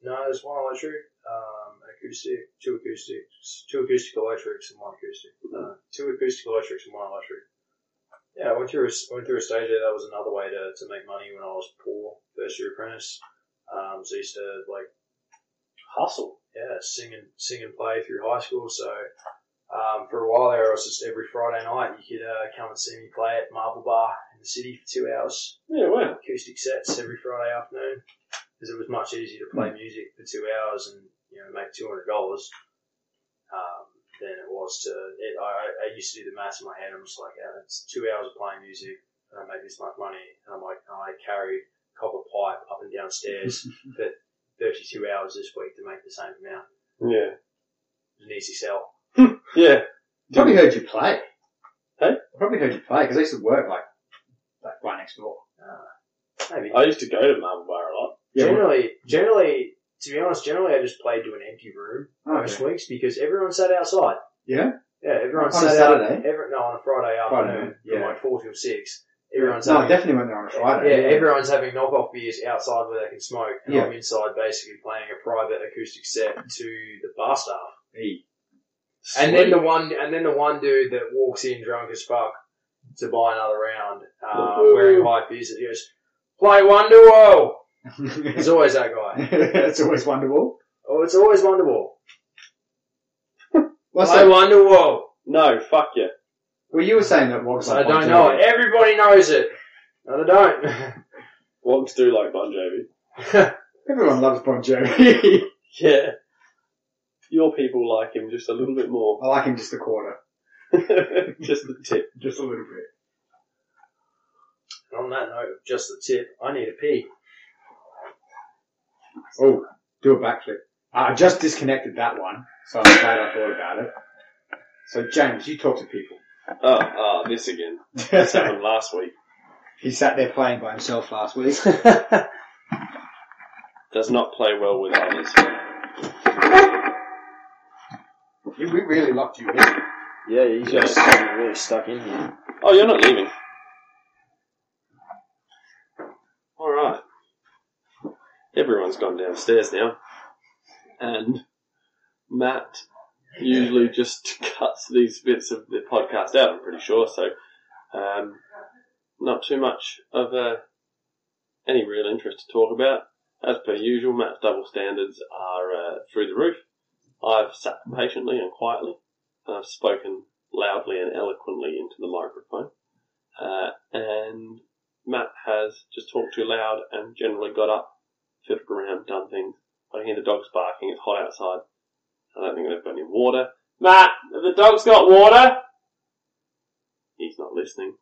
No, there's one electric, um, acoustic, two acoustics, two acoustic electrics and one acoustic. Uh, two acoustic electrics and one electric. Yeah, I went through a, went through a stage there. That was another way to, to make money when I was poor, first year apprentice. Um, so I used to like hustle, yeah, sing and sing and play through high school. So um, for a while there, I was just every Friday night you could uh, come and see me play at Marble Bar in the city for two hours. Yeah, wow. Acoustic sets every Friday afternoon because it was much easier to play music for two hours and you know make two hundred dollars. Um, than it was to, it, I, I used to do the maths in my head. I'm just like, yeah, it's two hours of playing music and I make this much money. And I'm like, oh, I carried copper pipe up and down stairs for thirty-two hours this week to make the same amount. Yeah. It was an easy sell. Yeah. Probably heard you play. Hey? I probably heard you play because I used to work like, like right next door. Uh, maybe. I used to go to Marble Bar a lot. Yeah, generally, generally, to be honest, generally I just played to an empty room Okay. most weeks because everyone sat outside. Yeah? Yeah, everyone On a sat Saturday? out. Every, no, on a Friday Friday afternoon night, yeah. from like four till six. Everyone's No, I having, definitely went there on a Friday. yeah, everyone's having knock-off beers outside where they can smoke, and Yeah. I'm inside basically playing a private acoustic set to the bar staff. Hey. And then the one, and then the one dude that walks in drunk as fuck to buy another round, uh, wearing high vis, he goes, "Play Wonderwall." There's always that guy. It's always wonderful. Oh, it's always Wonderwall. What's Play that? Wonderwall. No, fuck you. Well, you were saying that Wogs I like don't Bon know Jovi. it. Everybody knows it. No, they don't. Wogs do like Bon Jovi. Everyone loves Bon Jovi. Yeah. Your people like him just a little bit more. I like him just a quarter. Just the tip. Just a little bit. On that note, of just the tip, I need a pee. Oh, do a backflip. Uh, I just disconnected that one, so I'm glad I thought about it. So, James, you talk to people. Oh, oh, this again. This happened last week. He sat there playing by himself last week. Does not play well with others. We really locked you in. Yeah, you guys are really stuck in here. Oh, you're not leaving. Alright. Everyone's gone downstairs now. And Matt usually just cuts these bits of the podcast out, I'm pretty sure, so um, not too much of uh, any real interest to talk about. As per usual, Matt's double standards are uh, through the roof. I've sat patiently and quietly. I've spoken loudly and eloquently into the microphone. Uh, and Matt has just talked too loud and generally got up, fiddled around, done things. I hear the dogs barking. It's hot outside. I don't think they've got any water. Matt, have the dogs got water? He's not listening.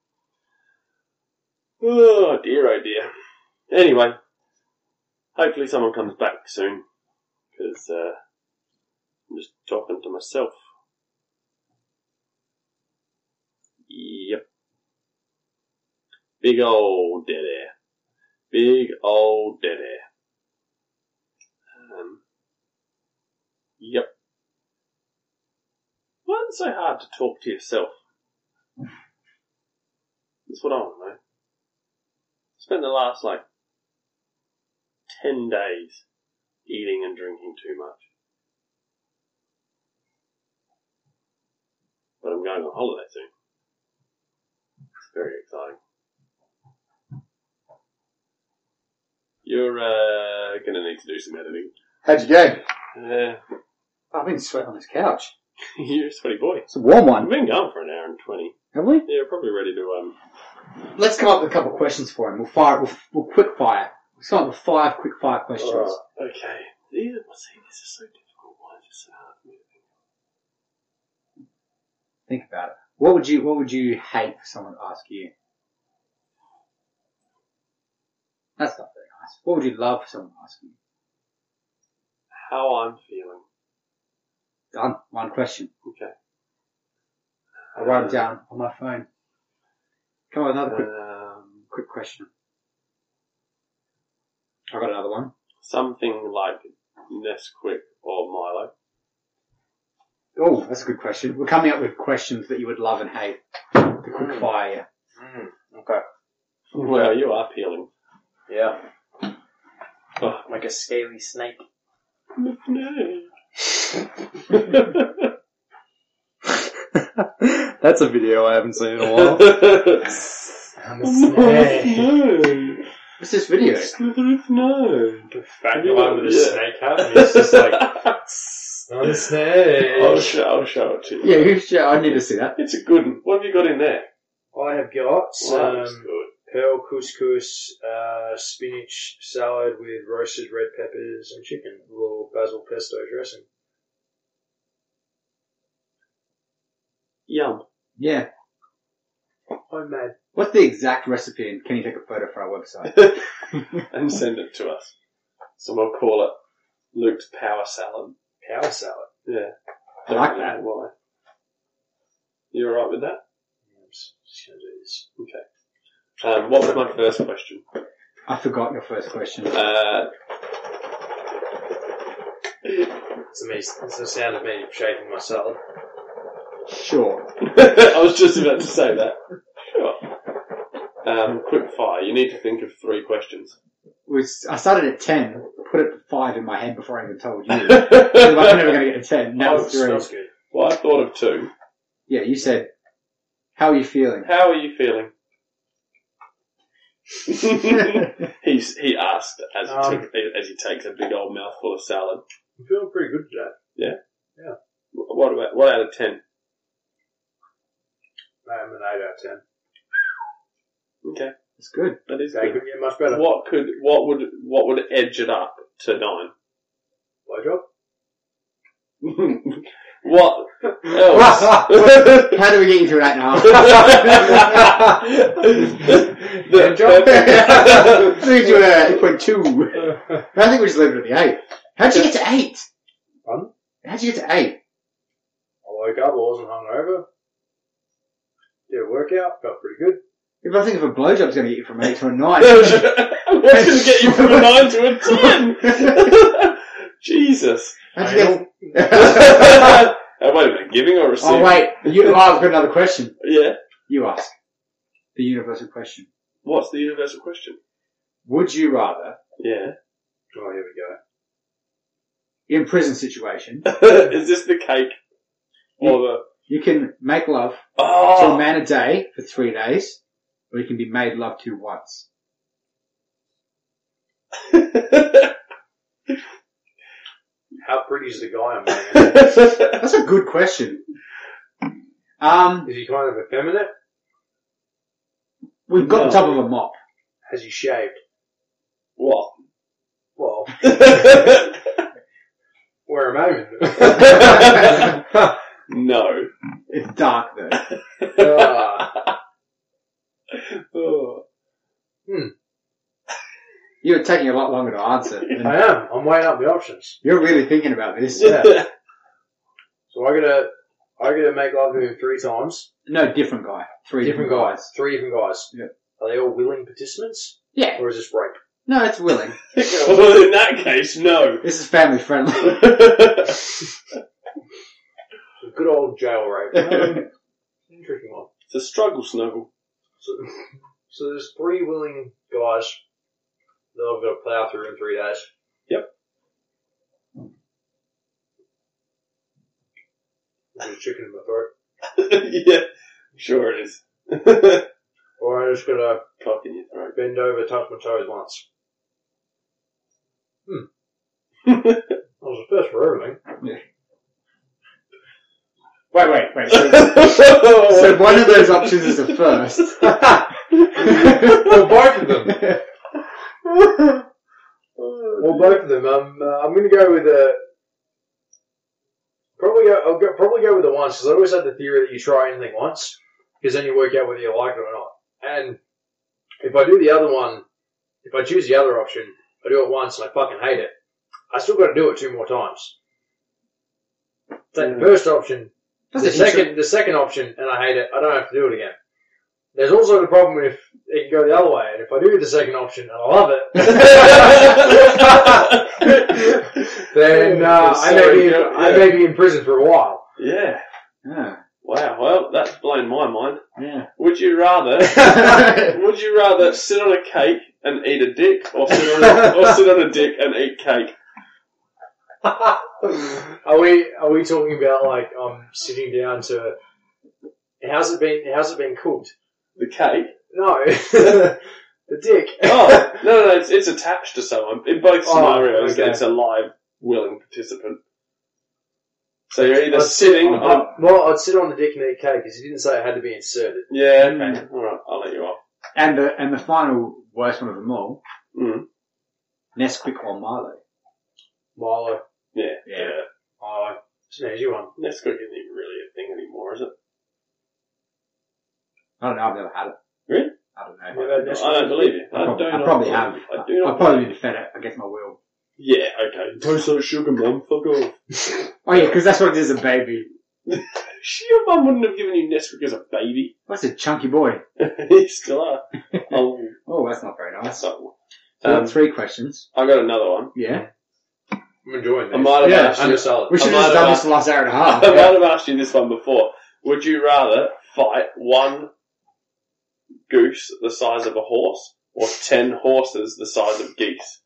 Oh dear, oh dear. Anyway, hopefully someone comes back soon, because uh, I'm just talking to myself. Yep. Big old dead air. Big old dead air. Um, yep. Why is it so hard to talk to yourself? That's what I want to know. Spent the last, like, ten days eating and drinking too much. But I'm going on holiday soon. It's very exciting. You're, uh, gonna need to do some editing. How'd you go? Uh, I've been sweating on this couch. you're a sweaty boy. It's a warm We've one. been going for an hour and twenty. Have we? Yeah, we're probably ready to, um, Let's come up with a couple of questions for him. We'll fire. We'll, we'll quick fire. Let's come up with five quick fire questions. Alright, okay. These are, see, this is so difficult. Why is it so hard for me to think? Think about it. What would you What would you hate for someone to ask you? That's not very nice. What would you love for someone to ask you? How I'm feeling. Done. One question. Okay. I'll write it down on my phone. Come on, another quick Um, quick question. I got another one. something like Nesquik or Milo. Oh, that's a good question. We're coming up with questions that you would love and hate. The quick fire. Mm, okay. Well, you are peeling. Yeah. Oh, Like a scaly snake. That's a video I haven't seen in a while. I'm a snake. No. What's this video? Slithery no. The fat guy with a Yeah. snake hat, and he's just like, I'm a snake. I'll show, I'll show it to you. Yeah, you should, I need to see that. It's a good one. What have you got in there? I have got Wow, that's some good. pearl couscous, uh, spinach salad with roasted red peppers and chicken, a little basil pesto dressing. Yum. Yeah. I'm mad. What's the exact recipe and can you take a photo for our website? And send it to us. So we'll call it Luke's Power Salad. Power salad. Yeah. I like Don't know that. Why? You alright with that? I'm just gonna do this. Okay. Um, what was my first question? I forgot your first question. Uh, It's, me, it's the sound of me shaking my salad. Sure. I was just about to say that. Sure. Um, quick fire. You need to think of three questions. Was I started at ten, put it to five in my head before I even told you. I'm never going to get to ten. Now Oh, it's three. smells good. Well, I thought of two. Yeah, you said, how are you feeling? How are you feeling? He's he asked as he, Um, took, as he takes a big old mouthful of salad. I'm feeling pretty good today. What about what out of ten? I'm an eight out of ten. Okay, It's good. that is They good. couldn't get much better. What could what would what would edge it up to nine? Blowjob? What else? How do we get you to an eight and a half? The- I think you at eight point two. I think we just leave it at the eight. How'd you get to eight? Pardon? How'd you get to eight? I woke up, I wasn't hungover. Did a workout, felt pretty good. If I think if a blowjob's going to get you from eight to a nine. What's going to get you from a nine to a ten? Jesus. How'd you get... Oh, wait a minute, giving or receiving? Oh wait, you, oh, I've got another question. Yeah. You ask. The universal question. What's the universal question? Would you rather, Yeah. Oh, here we go. in prison situation, Is this the cake? Or the... you can make love to a Oh! man a day for three days, or you can be made love to once? How pretty is the guy I'm banging? That's a good question. Um, Is he kind of effeminate? we've got No. the top of a mop. Has he shaved? What? Well, wear a moment. No. It's dark though. uh, Oh. You're taking a lot longer to answer. than- I am. I'm weighing up the options. You're really thinking about this. Yeah. So I gotta, I gotta make love to him three times. No, different guy. Three Different different, guys. Three different guys. Yeah. Are they all willing participants? Yeah. Or is this rape? No, it's willing. Well, in that case, no. This is family friendly. Good old jail rape. Um, interesting one. It's a struggle snuggle. So, so there's three willing guys that I've got to plough through in three days. Yep. There's a chicken in my throat. Yeah, sure it is. Or I just gotta Cock in your throat. bend over, touch my toes once. Hmm. That was the first for everything. Wait, wait, wait. So, so one of those options is a first. Well, both of them. Well, both of them. Um, uh, I'm going to go with the. Probably go. I'll go, probably go with the once because I always had the theory that you try anything once because then you work out whether you like it or not. And if I do the other one, if I choose the other option, I do it once and I fucking hate it. I still got to do it two more times. Take the first option, That's the a second, the second option, and I hate it. I don't have to do it again. There's also the problem if it can go the other way, and if I do the second option and I love it, then uh, I may be in, I may be in prison for a while. Yeah. Oh, Wow, well, that's blown my mind. yeah. Would you rather, would you rather sit on a cake and eat a dick, or sit on a, or sit on a dick and eat cake? Are we are we talking about like um sitting down to how's it been how's it been cooked? The cake? No, the dick. Oh, no, no, no, it's, it's attached to someone. In both Oh, scenarios, okay. it's a live, willing participant. So you're either I'd sitting sit, on... I'd, well, I'd sit on the dick and eat cake because he didn't say it had to be inserted. Yeah, okay. Mm. Alright, I'll let you off. And the and the final worst one of them all, Mm. Nesquik or Milo. Milo. Yeah. Yeah. Milo. It's an easy one. Nesquik isn't even really a thing anymore, is it? I don't know. I've never had it. Really? I don't know. You've had Nesquik? I don't believe you. I probably, do I not probably believe have. you. I do not I'll probably believe be fed it against my will. you. Yeah, okay. Taste like sugar, mum. Fuck off. Oh yeah, because that's what it is, a baby. Your mum wouldn't have given you Nesquik as a baby. What's a chunky boy? You still are. Oh, Oh, that's not very nice. so, So I've um, got three questions. I got another one. Yeah. I'm enjoying this. I might have Yeah, asked I'm you. solid. We should I have just might done have this the last hour and a half. I Yeah. might have asked you this one before. Would you rather fight one goose the size of a horse or ten horses the size of geese?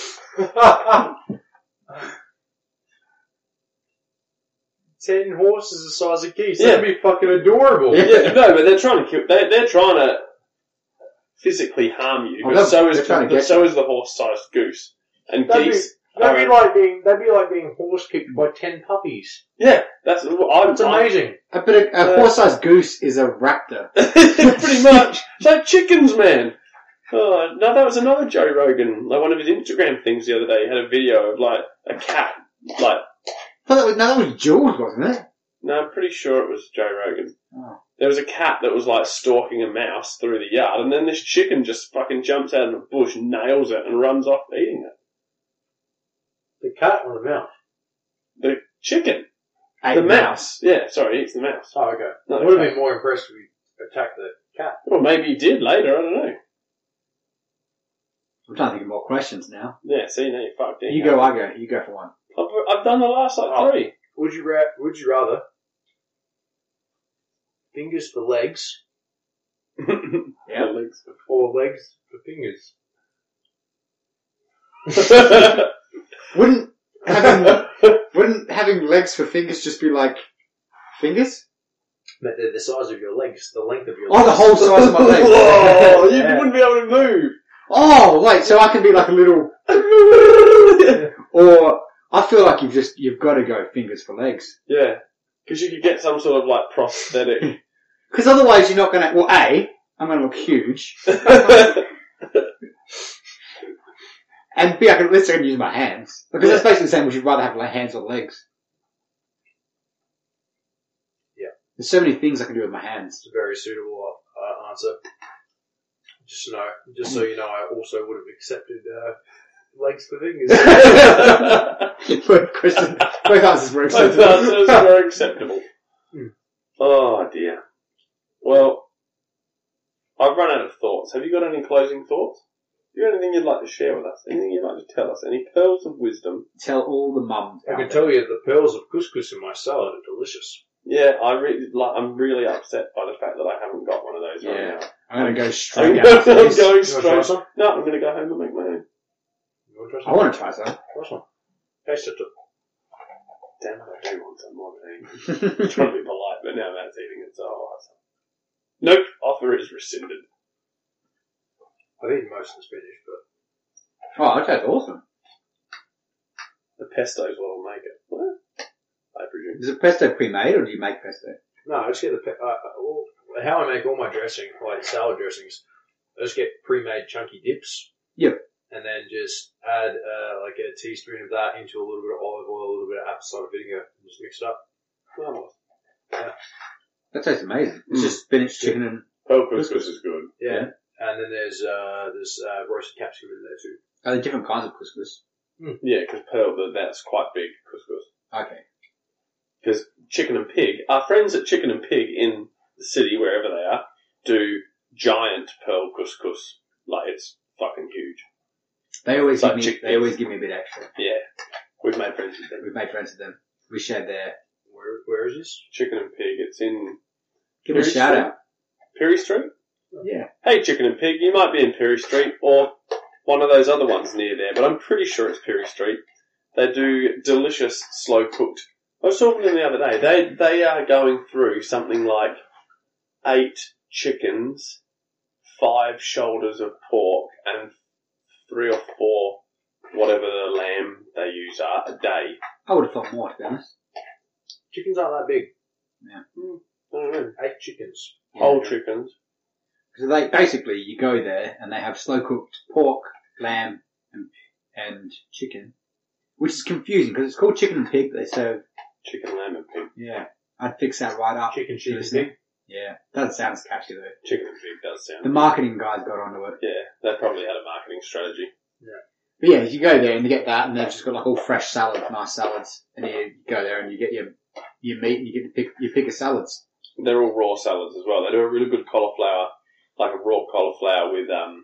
Ten horses the size of geese. Yeah. That'd be fucking adorable. Yeah. Yeah, no, but they're trying to kill. They, they're trying to physically harm you, Oh, but they're- so is they're trying to but get so is the horse-sized goose and That'd be, geese. that'd be are- like being that'd be like being horse kicked by ten puppies. yeah, that's I'm, That's amazing. Uh, But a, a Uh, horse-sized goose is a raptor. Pretty much. It's like chickens, man. Oh, no, that was another Joe Rogan. Like one of his Instagram things the other day. He had a video of like a cat. Like, But that was, no, that was Jules, wasn't it? no, I'm pretty sure it was Joe Rogan. Oh. There was a cat that was like stalking a mouse through the yard, and then this chicken just fucking jumps out of the bush, nails it, and runs off eating it. The cat or the mouse? The chicken. Ate the mouse. Yeah, sorry, eats the mouse. Oh, okay. Not I the would have cat. been more impressed if we attacked the cat. Well, maybe he did later, I don't know. I'm trying to think of more questions now. Yeah, see, now you're fucked in. You go, I go. You go for one. I've, I've done the last like Oh. three. Would you ra- Would you rather fingers for legs Yeah. Legs. or legs for fingers? Wouldn't having wouldn't having legs for fingers just be like fingers? But they're the size of your legs, the length of your Oh, legs. the whole size of my legs. Whoa, you Yeah. wouldn't be able to move. Oh, wait, so I can be like a little, or I feel like you've just, you've got to go fingers for legs. Yeah, because you could get some sort of like prosthetic. Because otherwise you're not going to, well, A, I'm going to look huge, and B, I can, let's say I can use my hands. Because that's basically saying would you rather have like hands or legs? Yeah. There's so many things I can do with my hands. It's a very suitable uh, answer. Just know, just so you know, I also would have accepted uh, legs for fingers. Both questions, both answers were Both acceptable. answers are acceptable. Hmm. Oh dear. Well, I've run out of thoughts. Have you got any closing thoughts? Do you have anything you'd like to share with us? Anything you'd like to tell us? Any pearls of wisdom? Tell all the mums. I out can there. tell you the pearls of couscous in my salad are delicious. Yeah, I really, like, I'm really upset by the fact that I haven't got one of those right Yeah. now. I'm going to go I'm, straight going, out. I'm going You want to try straight. some? No, I'm going to go home and make my own. You want to try I some? want to try some. Try some. Taste it. Damn it, I do want some more thing. I'm trying to be polite, but now that's eating it, so I'll have some. Nope, offer is rescinded. I've eaten most of the spinach, but Oh, that tastes awesome. The pesto's what'll make it. What? I presume. Is it pesto pre-made or do you make pesto? no, I just get the pe- uh, uh, well, how I make all my dressing, like salad dressings. I just get pre-made chunky dips. Yep. And then just add uh, like a teaspoon of that into a little bit of olive oil, a little bit of apple cider vinegar, and just mix it up. Marvelous. That tastes amazing. It's Mm. just spinach, chicken, and Oh, couscous is good. Yeah. And then there's uh, there's uh, roasted capsicum in there too. are there different kinds of couscous? Yeah, because pearl, that's quite big couscous. Okay. Because chicken and pig, our friends at Chicken and Pig in the city, wherever they are, do giant pearl couscous. Like, it's fucking huge. They always Like give me. chick- They always give me a bit extra. Yeah. We've made friends with them. We've made friends with them. We shared their. Where where is this? Chicken and Pig, it's in Give it a Perry shout Street? out. Perry Street. Yeah. Hey, Chicken and Pig, you might be in Perry Street or one of those other ones near there, but I'm pretty sure it's Perry Street. They do delicious slow cooked. I was talking to them the other day. They they are going through something like eight chickens, five shoulders of pork, and three or four whatever the lamb they use are a day. I would have thought more, to be honest. Chickens aren't that big. I don't know. Eight chickens. Whole chickens. So they basically you go there and they have slow cooked pork, lamb, and and chicken, which is confusing because it's called chicken and pig. They serve. Chicken, lamb, and pig. Yeah, I'd fix that right up. Chicken, to chicken, listening. pig. Yeah, that sounds catchy though. Chicken and pig does sound. The marketing guys got onto it. Yeah, they probably had a marketing strategy. But yeah, you go there and you get that, and they've just got like all fresh salads, nice salads, and you go there and you get your your meat and you get to pick you pick your salads. They're all raw salads as well. They do a really good cauliflower, like a raw cauliflower with um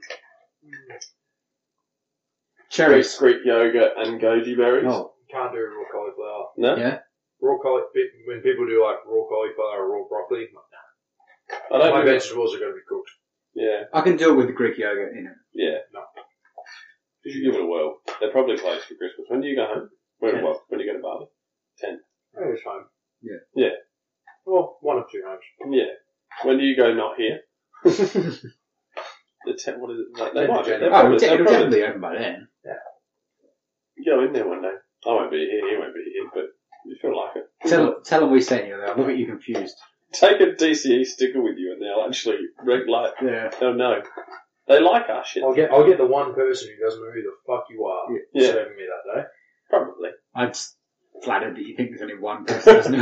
Cherries. Greek yogurt and goji berries. Oh, Can't do raw cauliflower. No? yeah. Raw cauliflower, when people do like raw cauliflower or raw broccoli, I don't my do- vegetables are going to be cooked. Yeah, I can do it with the Greek yogurt in it. yeah. No. You should give it a whirl. They're probably closed for Christmas. When do you go home? When, Tenth. what, when do you go to Bali? Ten. Oh, it's fine. Yeah. Yeah. Well, one of two homes. Yeah. When do you go not here? The ten, what is it? Like, they Tenth might of be. January. They're Oh, probably, it'll, they're it'll probably, definitely open by then. go in there one day. I won't be here. He won't be here, but you feel like it. Tell, tell them we sent you though. Look at you confused. Take a D C E sticker with you, and they'll actually reg like Yeah. they'll know. They like our shit. I'll get I'll get the one person who doesn't know who the fuck you are Yeah. serving me that day. Probably. I'm just flattered that you think there's only one person who's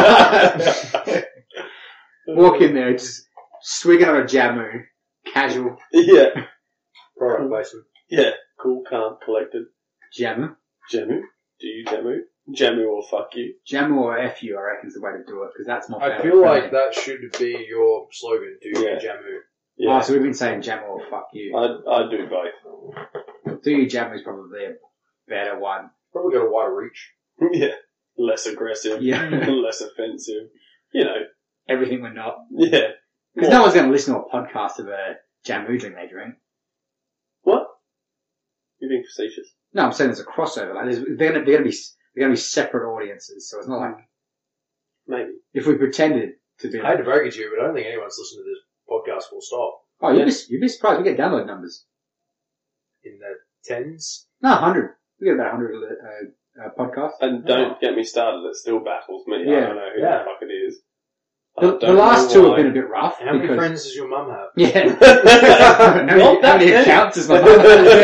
new. Walk in there, just swigging on a jamu, casual Yeah. Product placement. Yeah. Cool, calm, collected. jamu. Jamu? Do you jamu? Jamu or fuck you? Jamu or F you, I reckon is the way to do it, because that's more I family feel like friendly. that should be your slogan. Do Yeah. you jamu? Yeah. Oh, so we've been saying jamu or fuck you. I I do both. Do you jamu is probably a better one. Probably got a wider reach. Yeah. Less aggressive. Yeah. Less offensive. You know. Everything we're not. Yeah. Because no one's going to listen to a podcast of a jamu drink they drink. What? You're being facetious. No, I'm saying there's a crossover. Like, there's, they're going to they're going to be they're going to be separate audiences. So it's not like Maybe. if we pretended to be I hate like, to break it to you, but I don't think anyone's listened to this podcast full stop. oh, you'd be you'd be surprised. We get download numbers. In the tens. No, one hundred. We get about one hundred uh, uh, podcasts. And don't get me started. It still baffles me. I Yeah. don't know who Yeah. the fuck it is. I The, don't the last know two why. have been a bit rough. How many because, friends does your mum have? Yeah. Not how many, that how many many. accounts is my mum?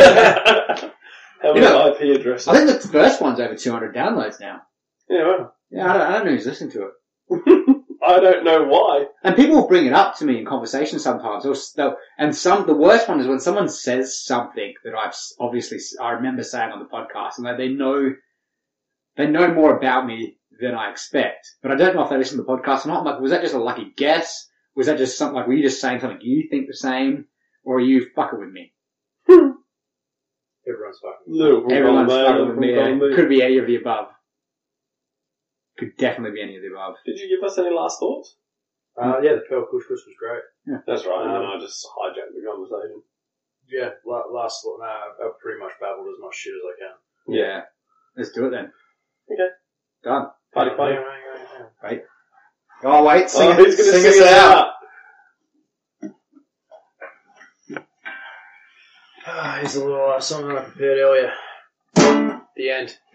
How You many know- I P addresses? I think the first one's over two hundred downloads now. Yeah, well, Yeah, I don't, I don't know who's listening to it. I don't know why. And people will bring it up to me in conversation sometimes. They'll, they'll, and some, the worst one is when someone says something that I've s- obviously, s- I remember saying on the podcast, and they, they know, they know more about me than I expect. But I don't know if they listen to the podcast or not. I'm like, was that just a lucky guess? Was that just something, like, were you just saying something you think the same? Or are you fucking with me? Everyone's fucking. Look, we're Everyone's gone, fucking man. with me. We're gone, yeah. man. Could be any of the above. Could definitely be any of the above. Did you give us any last thoughts? Uh, yeah, the Pearl Couscous was great. That's right, and then Um, I just hijacked the conversation. Yeah, la- last, no, I've pretty much babbled as much shit as I can. Yeah. Let's do it then. Okay. Done. Party, party. Hang on, hang on, hang on. Right. Oh, wait. Sing, Oh, it, who's gonna sing, sing us out. Ah, here's a little uh, song I prepared earlier. The end.